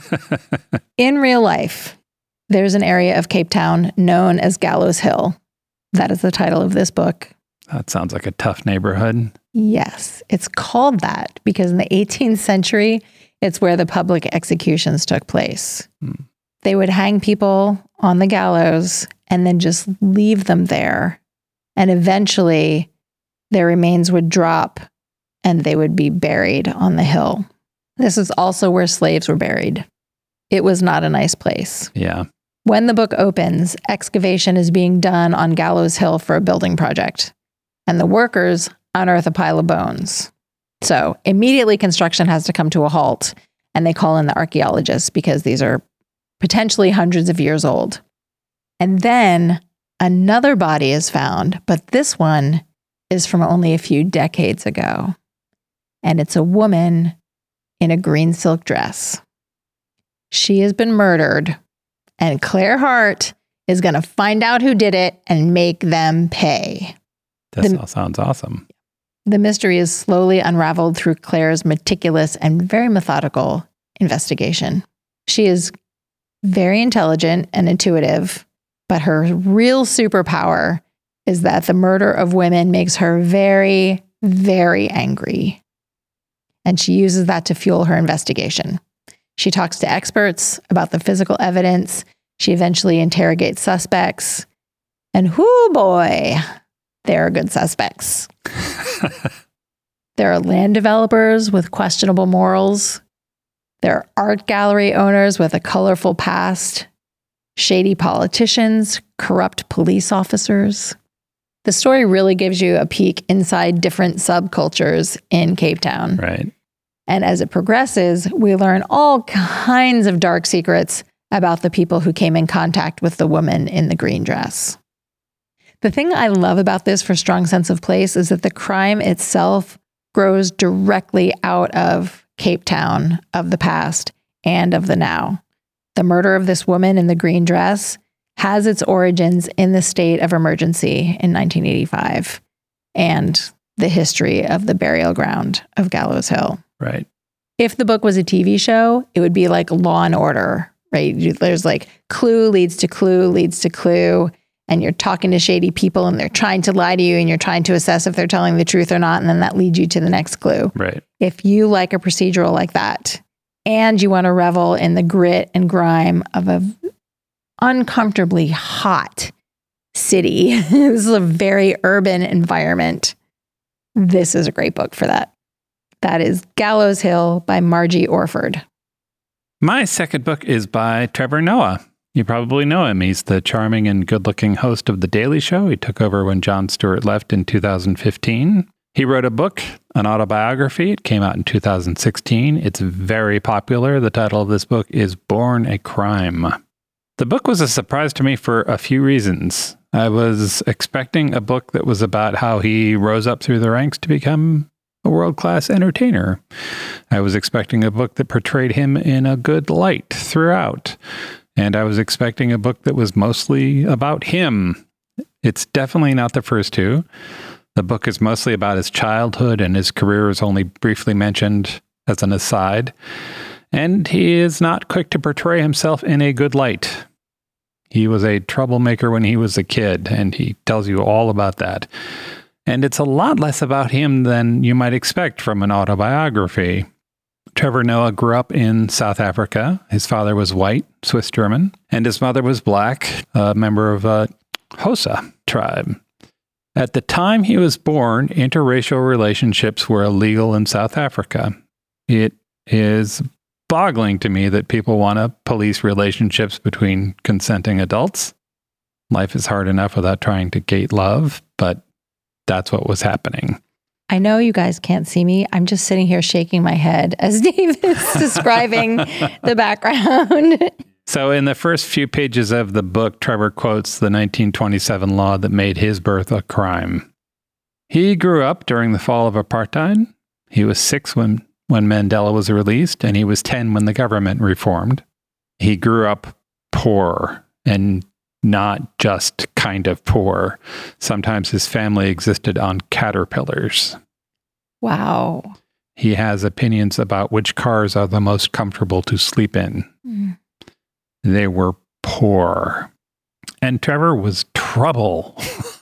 In real life, there's an area of Cape Town known as Gallows Hill. That is the title of this book.
That sounds like a tough neighborhood.
Yes, it's called that because in the eighteenth century, it's where the public executions took place.
Hmm.
They would hang people on the gallows and then just leave them there. And eventually, their remains would drop and they would be buried on the hill. This is also where slaves were buried. It was not a nice place.
Yeah.
When the book opens, excavation is being done on Gallows Hill for a building project, and the workers unearth a pile of bones. So immediately construction has to come to a halt, and they call in the archaeologists because these are potentially hundreds of years old. And then another body is found, but this one is from only a few decades ago. And it's a woman in a green silk dress. She has been murdered, and Claire Hart is going to find out who did it and make them pay.
This
The-
all sounds awesome.
The mystery is slowly unraveled through Claire's meticulous and very methodical investigation. She is very intelligent and intuitive, But her real superpower is that the murder of women makes her very, very angry. And she uses that to fuel her investigation. She talks to experts about the physical evidence. She eventually interrogates suspects. And whoo boy, there are good suspects. There are land developers with questionable morals. There are art gallery owners with a colorful past. Shady politicians, corrupt police officers. The story really gives you a peek inside different subcultures in Cape Town.
Right.
And as it progresses, we learn all kinds of dark secrets about the people who came in contact with the woman in the green dress. The thing I love about this for Strong Sense of Place is that the crime itself grows directly out of Cape Town of the past and of the now. The murder of this woman in the green dress has its origins in the state of emergency in nineteen eighty-five and the history of the burial ground of Gallows Hill.
Right.
If the book was a T V show, it would be like Law and Order, right? There's like clue leads to clue leads to clue, and you're talking to shady people and they're trying to lie to you and you're trying to assess if they're telling the truth or not, and then that leads you to the next clue.
Right. If
you like a procedural like that, and you want to revel in the grit and grime of a uncomfortably hot city, this is a very urban environment, this is a great book for that. That is Gallows Hill by Margie Orford.
My second book is by Trevor Noah. You probably know him. He's the charming and good-looking host of The Daily Show. He took over when Jon Stewart left in two thousand fifteen. He wrote a book, an autobiography. It came out in two thousand sixteen. It's very popular. The title of this book is Born a Crime. The book was a surprise to me for a few reasons. I was expecting a book that was about how he rose up through the ranks to become a world-class entertainer. I was expecting a book that portrayed him in a good light throughout. And I was expecting a book that was mostly about him. It's definitely not the first two. The book is mostly about his childhood, and his career is only briefly mentioned as an aside. And he is not quick to portray himself in a good light. He was a troublemaker when he was a kid, and he tells you all about that. And it's a lot less about him than you might expect from an autobiography. Trevor Noah grew up in South Africa. His father was white, Swiss German, and his mother was black, a member of a Xhosa tribe. At the time he was born, interracial relationships were illegal in South Africa. It is boggling to me that people want to police relationships between consenting adults. Life is hard enough without trying to gate love, but that's what was happening.
I know you guys can't see me. I'm just sitting here shaking my head as Dave is describing the background.
So in the first few pages of the book, Trevor quotes the nineteen twenty-seven law that made his birth a crime. He grew up during the fall of apartheid. He was six when, when Mandela was released, and he was ten when the government reformed. He grew up poor, and not just kind of poor. Sometimes his family existed on caterpillars.
Wow.
He has opinions about which cars are the most comfortable to sleep in. Mm. They were poor. And Trevor was trouble.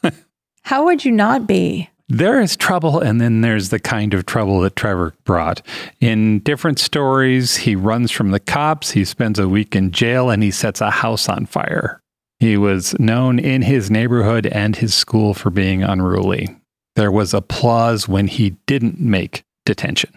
How would you not be?
There is trouble, and then there's the kind of trouble that Trevor brought. In different stories, he runs from the cops, he spends a week in jail, and he sets a house on fire. He was known in his neighborhood and his school for being unruly. There was applause when he didn't make detention.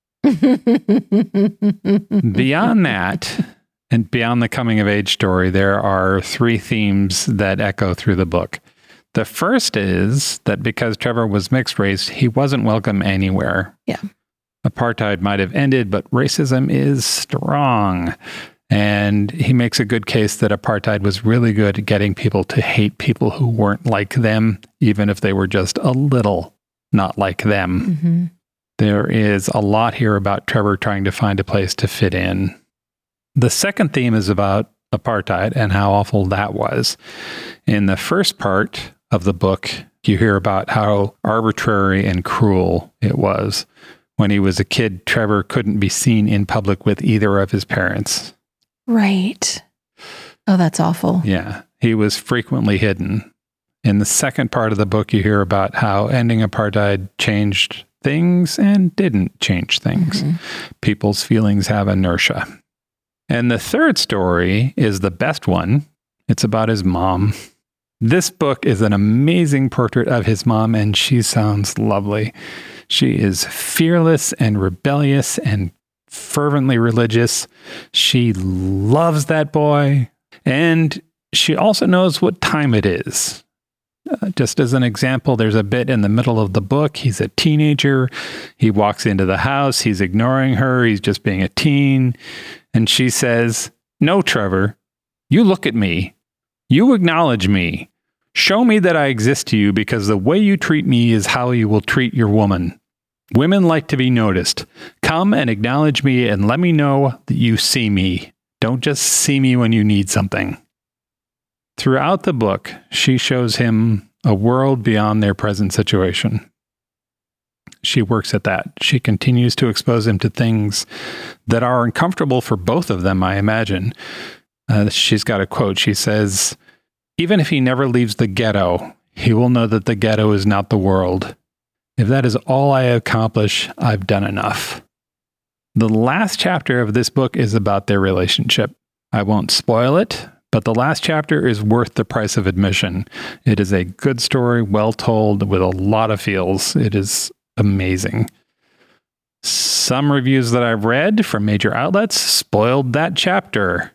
Beyond that, and beyond the coming-of-age story, there are three themes that echo through the book. The first is that because Trevor was mixed race, he wasn't welcome anywhere.
Yeah.
Apartheid might have ended, but racism is strong. And he makes a good case that apartheid was really good at getting people to hate people who weren't like them, even if they were just a little not like them. Mm-hmm. There is a lot here about Trevor trying to find a place to fit in. The second theme is about apartheid and how awful that was. In the first part of the book, you hear about how arbitrary and cruel it was. When he was a kid, Trevor couldn't be seen in public with either of his parents.
Right. Oh, that's awful.
Yeah. he was frequently hidden. In the second part of the book, you hear about how ending apartheid changed things and didn't change things. Mm-hmm. People's feelings have inertia. And the third story is the best one. It's about his mom. This book is an amazing portrait of his mom, and she sounds lovely. She is fearless and rebellious and fervently religious. She loves that boy, and she also knows what time it is. Uh, just as an example, there's a bit in the middle of the book. He's a teenager. He walks into the house. He's ignoring her. He's just being a teen. And she says, "No, Trevor, you look at me. You acknowledge me. Show me that I exist to you, because the way you treat me is how you will treat your woman. Women like to be noticed. Come and acknowledge me and let me know that you see me. Don't just see me when you need something." Throughout the book, she shows him a world beyond their present situation. She works at that. She continues to expose him to things that are uncomfortable for both of them, I imagine. Uh, she's got a quote. She says, "Even if he never leaves the ghetto, he will know that the ghetto is not the world. If that is all I accomplish, I've done enough." The last chapter of this book is about their relationship. I won't spoil it, but the last chapter is worth the price of admission. It is a good story, well told, with a lot of feels. It is amazing. Some reviews that I've read from major outlets spoiled that chapter,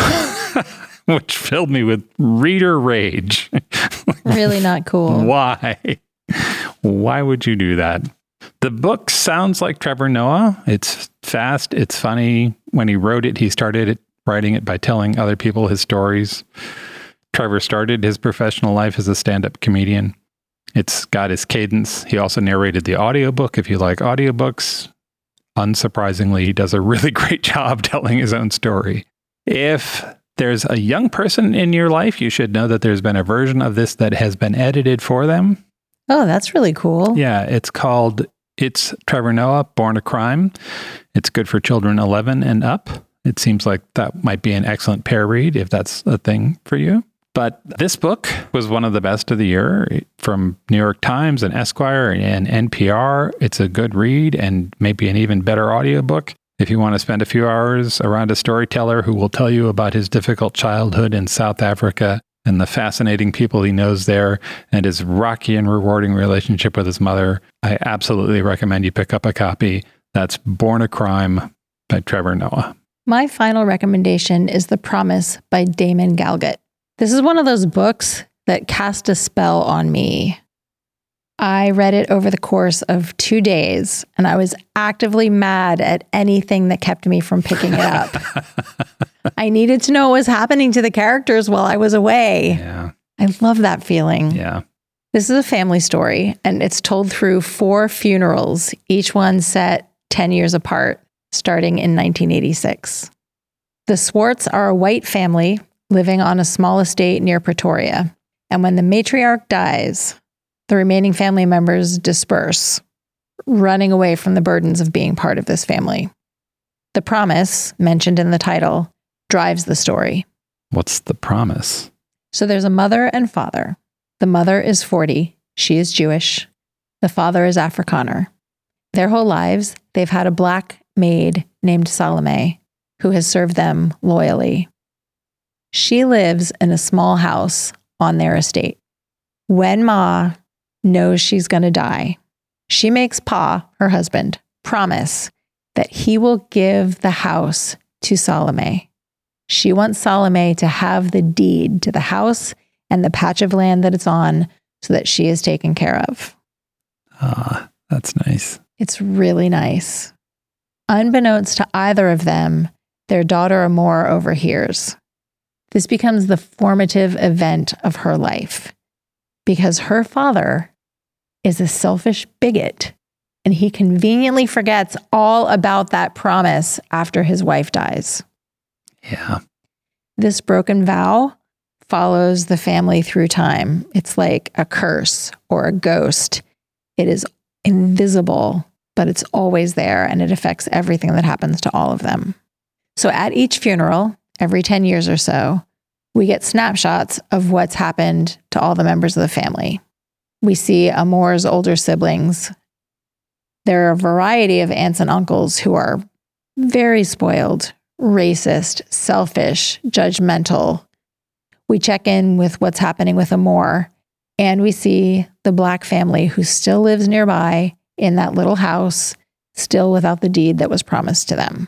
which filled me with reader rage.
Really not cool.
Why? Why would you do that? The book sounds like Trevor Noah. It's fast. It's funny. When he wrote it, he started it, writing it by telling other people his stories. Trevor started his professional life as a stand-up comedian. It's got his cadence. He also narrated the audiobook if you like audiobooks. Unsurprisingly, he does a really great job telling his own story. If there's a young person in your life, you should know that there's been a version of this that has been edited for them.
Oh, that's really cool.
Yeah, it's called It's Trevor Noah, Born a Crime. It's good for children eleven and up. It seems like that might be an excellent pair read if that's a thing for you. But this book was one of the best of the year from New York Times and Esquire and N P R. It's a good read and maybe an even better audiobook if you want to spend a few hours around a storyteller who will tell you about his difficult childhood in South Africa and the fascinating people he knows there and his rocky and rewarding relationship with his mother. I absolutely recommend you pick up a copy. That's Born a Crime by Trevor Noah.
My final recommendation is The Promise by Damon Galgut. This is one of those books that cast a spell on me. I read it over the course of two days, and I was actively mad at anything that kept me from picking it up. I needed to know what was happening to the characters while I was away.
Yeah.
I love that feeling.
Yeah.
This is a family story, and it's told through four funerals, each one set ten years apart, starting in nineteen eighty-six. The Swartz are a white family living on a small estate near Pretoria. And when the matriarch dies, the remaining family members disperse, running away from the burdens of being part of this family. The Promise, mentioned in the title, drives the story.
What's the promise?
So there's a mother and father. The mother is forty. She is Jewish. The father is Afrikaner. Their whole lives, they've had a black maid named Salome, who has served them loyally. She lives in a small house on their estate. When Ma knows she's going to die, she makes Pa, her husband, promise that he will give the house to Salome. She wants Salome to have the deed to the house and the patch of land that it's on so that she is taken care of.
Ah, that's nice.
It's really nice. Unbeknownst to either of them, their daughter Amor overhears. This becomes the formative event of her life because her father is a selfish bigot and he conveniently forgets all about that promise after his wife dies.
Yeah.
This broken vow follows the family through time. It's like a curse or a ghost. It is invisible, but it's always there and it affects everything that happens to all of them. So at each funeral, every ten years or so, we get snapshots of what's happened to all the members of the family. We see Amor's older siblings. There are a variety of aunts and uncles who are very spoiled, racist, selfish, judgmental. We check in with what's happening with Amor, and we see the Black family who still lives nearby in that little house, still without the deed that was promised to them.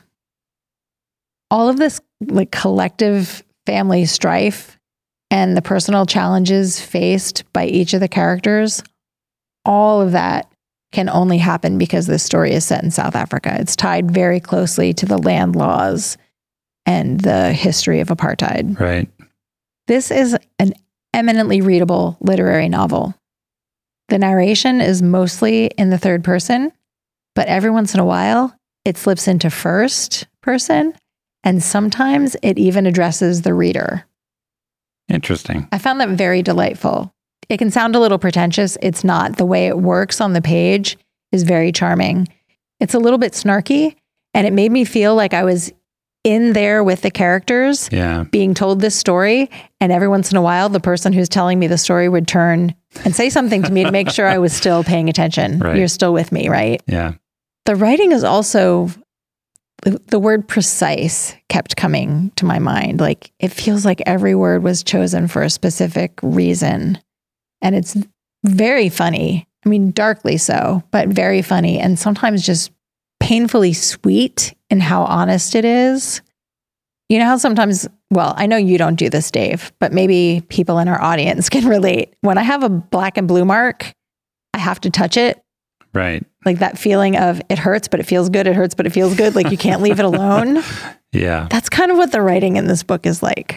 All of this like collective family strife and the personal challenges faced by each of the characters, all of that can only happen because this story is set in South Africa. It's tied very closely to the land laws and the history of apartheid.
Right.
This is an eminently readable literary novel. The narration is mostly in the third person, but every once in a while, it slips into first person, and sometimes it even addresses the reader.
Interesting.
I found that very delightful. It can sound a little pretentious. It's not. The way it works on the page is very charming. It's a little bit snarky, and it made me feel like I was in there with the characters,
yeah,
being told this story. And every once in a while, the person who's telling me the story would turn and say something to me to make sure I was still paying attention.
Right.
You're still with me, right?
Yeah.
The writing is also, the word precise kept coming to my mind. Like, it feels like every word was chosen for a specific reason. And it's very funny. I mean, darkly so, but very funny. And sometimes just painfully sweet in how honest it is. You know how sometimes, well, I know you don't do this, Dave, but maybe people in our audience can relate. When I have a black and blue mark, I have to touch it.
Right.
Like that feeling of it hurts, but it feels good. It hurts, but it feels good. Like you can't leave it alone.
Yeah.
That's kind of what the writing in this book is like.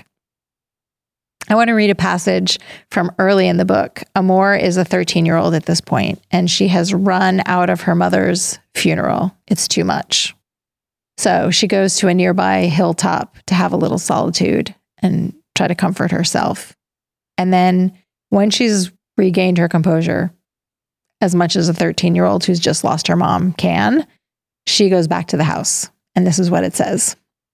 I want to read a passage from early in the book. Amor is a thirteen-year-old at this point, and she has run out of her mother's funeral. It's too much. So she goes to a nearby hilltop to have a little solitude and try to comfort herself. And then when she's regained her composure, as much as a thirteen-year-old who's just lost her mom can, she goes back to the house. And this is what it says.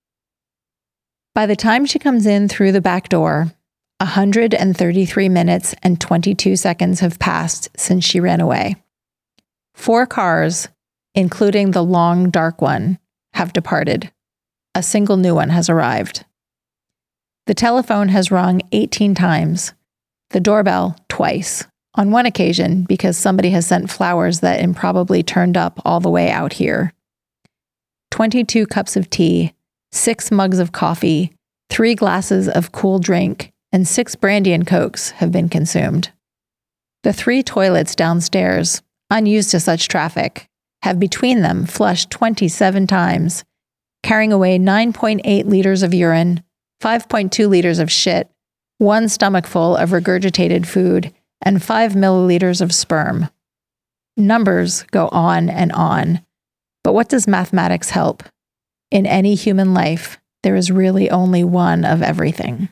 By the time she comes in through the back door, one hundred thirty-three minutes and twenty-two seconds have passed since she ran away. Four cars, including the long, dark one, have departed. A single new one has arrived. The telephone has rung eighteen times. The doorbell twice. On one occasion, because somebody has sent flowers that improbably turned up all the way out here. twenty-two cups of tea, six mugs of coffee, three glasses of cool drink, and six brandy and cokes have been consumed. The three toilets downstairs, unused to such traffic, have between them flushed twenty-seven times, carrying away nine point eight liters of urine, five point two liters of shit, one stomachful of regurgitated food, and five milliliters of sperm. Numbers go on and on, but what does mathematics help? In any human life, there is really only one of everything.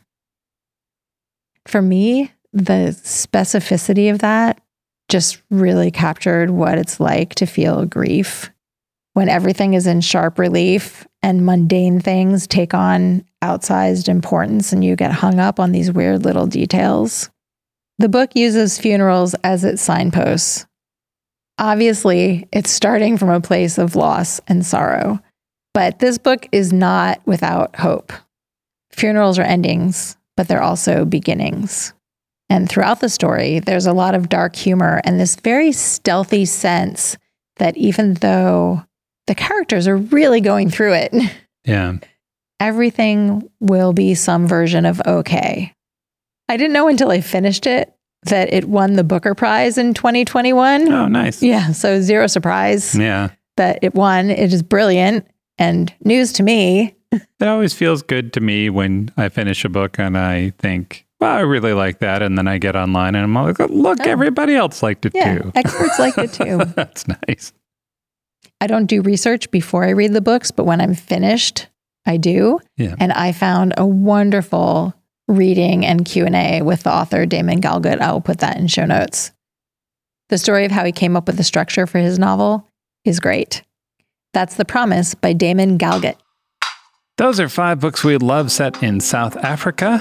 For me, the specificity of that just really captured what it's like to feel grief when everything is in sharp relief and mundane things take on outsized importance and you get hung up on these weird little details. The book uses funerals as its signposts. Obviously, it's starting from a place of loss and sorrow, but this book is not without hope. Funerals are endings, but they're also beginnings. And throughout the story, there's a lot of dark humor and this very stealthy sense that even though the characters are really going through it,
yeah,
everything will be some version of okay. I didn't know until I finished it that it won the Booker Prize in twenty twenty-one.
Oh, nice.
Yeah, so zero surprise
Yeah.
that it won. It is brilliant and news to me.
It always feels good to me when I finish a book and I think, well, I really like that. And then I get online and I'm like, look,
Oh.
everybody else liked it
Yeah,
too.
experts liked it too.
That's nice.
I don't do research before I read the books, but when I'm finished, I do.
Yeah.
And I found a wonderful reading and Q and A with the author, Damon Galgut. I will put that in show notes. The story of how he came up with the structure for his novel is great. That's The Promise by Damon Galgut.
Those are five books we love set in South Africa.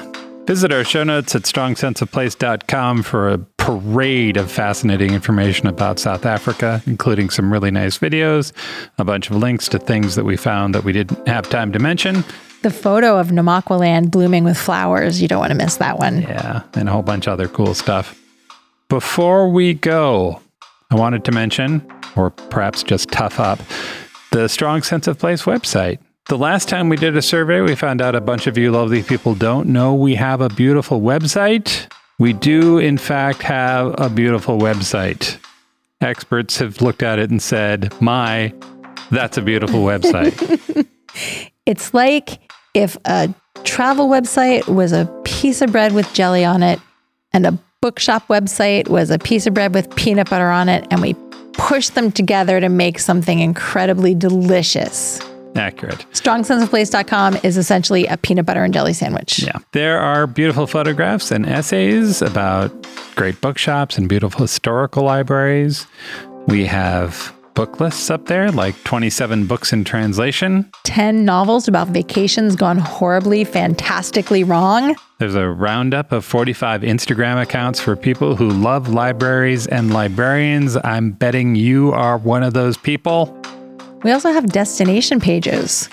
Visit our show notes at strong sense of place dot com for a parade of fascinating information about South Africa, including some really nice videos, a bunch of links to things that we found that we didn't have time to mention.
The photo of Namakwaland blooming with flowers, you don't want to miss that one.
Yeah, and a whole bunch of other cool stuff. Before we go, I wanted to mention, or perhaps just tough up, the Strong Sense of Place website. The last time we did a survey, we found out a bunch of you lovely people don't know we have a beautiful website. We do, in fact, have a beautiful website. Experts have looked at it and said, my, that's a beautiful website.
It's like if a travel website was a piece of bread with jelly on it and a bookshop website was a piece of bread with peanut butter on it, and we pushed them together to make something incredibly delicious.
Accurate.
strong sense of place dot com is essentially a peanut butter and jelly sandwich.
Yeah. There are beautiful photographs and essays about great bookshops and beautiful historical libraries. We have book lists up there, like twenty-seven books in translation.
ten novels about vacations gone horribly, fantastically wrong.
There's a roundup of forty-five Instagram accounts for people who love libraries and librarians. I'm betting you are one of those people.
We also have destination pages.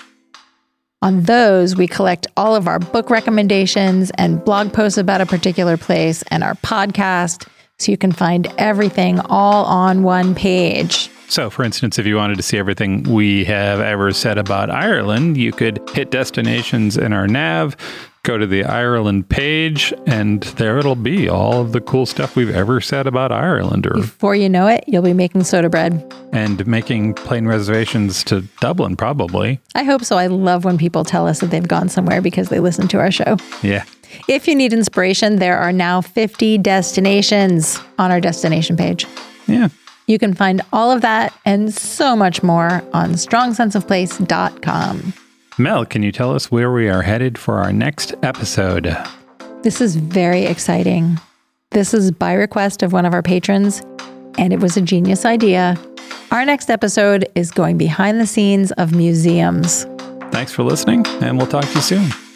On those, we collect all of our book recommendations and blog posts about a particular place and our podcast, so you can find everything all on one page.
So, for instance, if you wanted to see everything we have ever said about Ireland, you could hit destinations in our nav, go to the Ireland page, and there it'll be all of the cool stuff we've ever said about Ireland. Or,
Before you know it, you'll be making soda bread.
And making plane reservations to Dublin, probably.
I hope so. I love when people tell us that they've gone somewhere because they listen to our show.
Yeah.
If you need inspiration, there are now fifty destinations on our destination page.
Yeah.
You can find all of that and so much more on strong sense of place dot com.
Mel, can you tell us where we are headed for our next episode?
This is very exciting. This is by request of one of our patrons, and it was a genius idea. Our next episode is going behind the scenes of museums.
Thanks for listening, and we'll talk to you soon.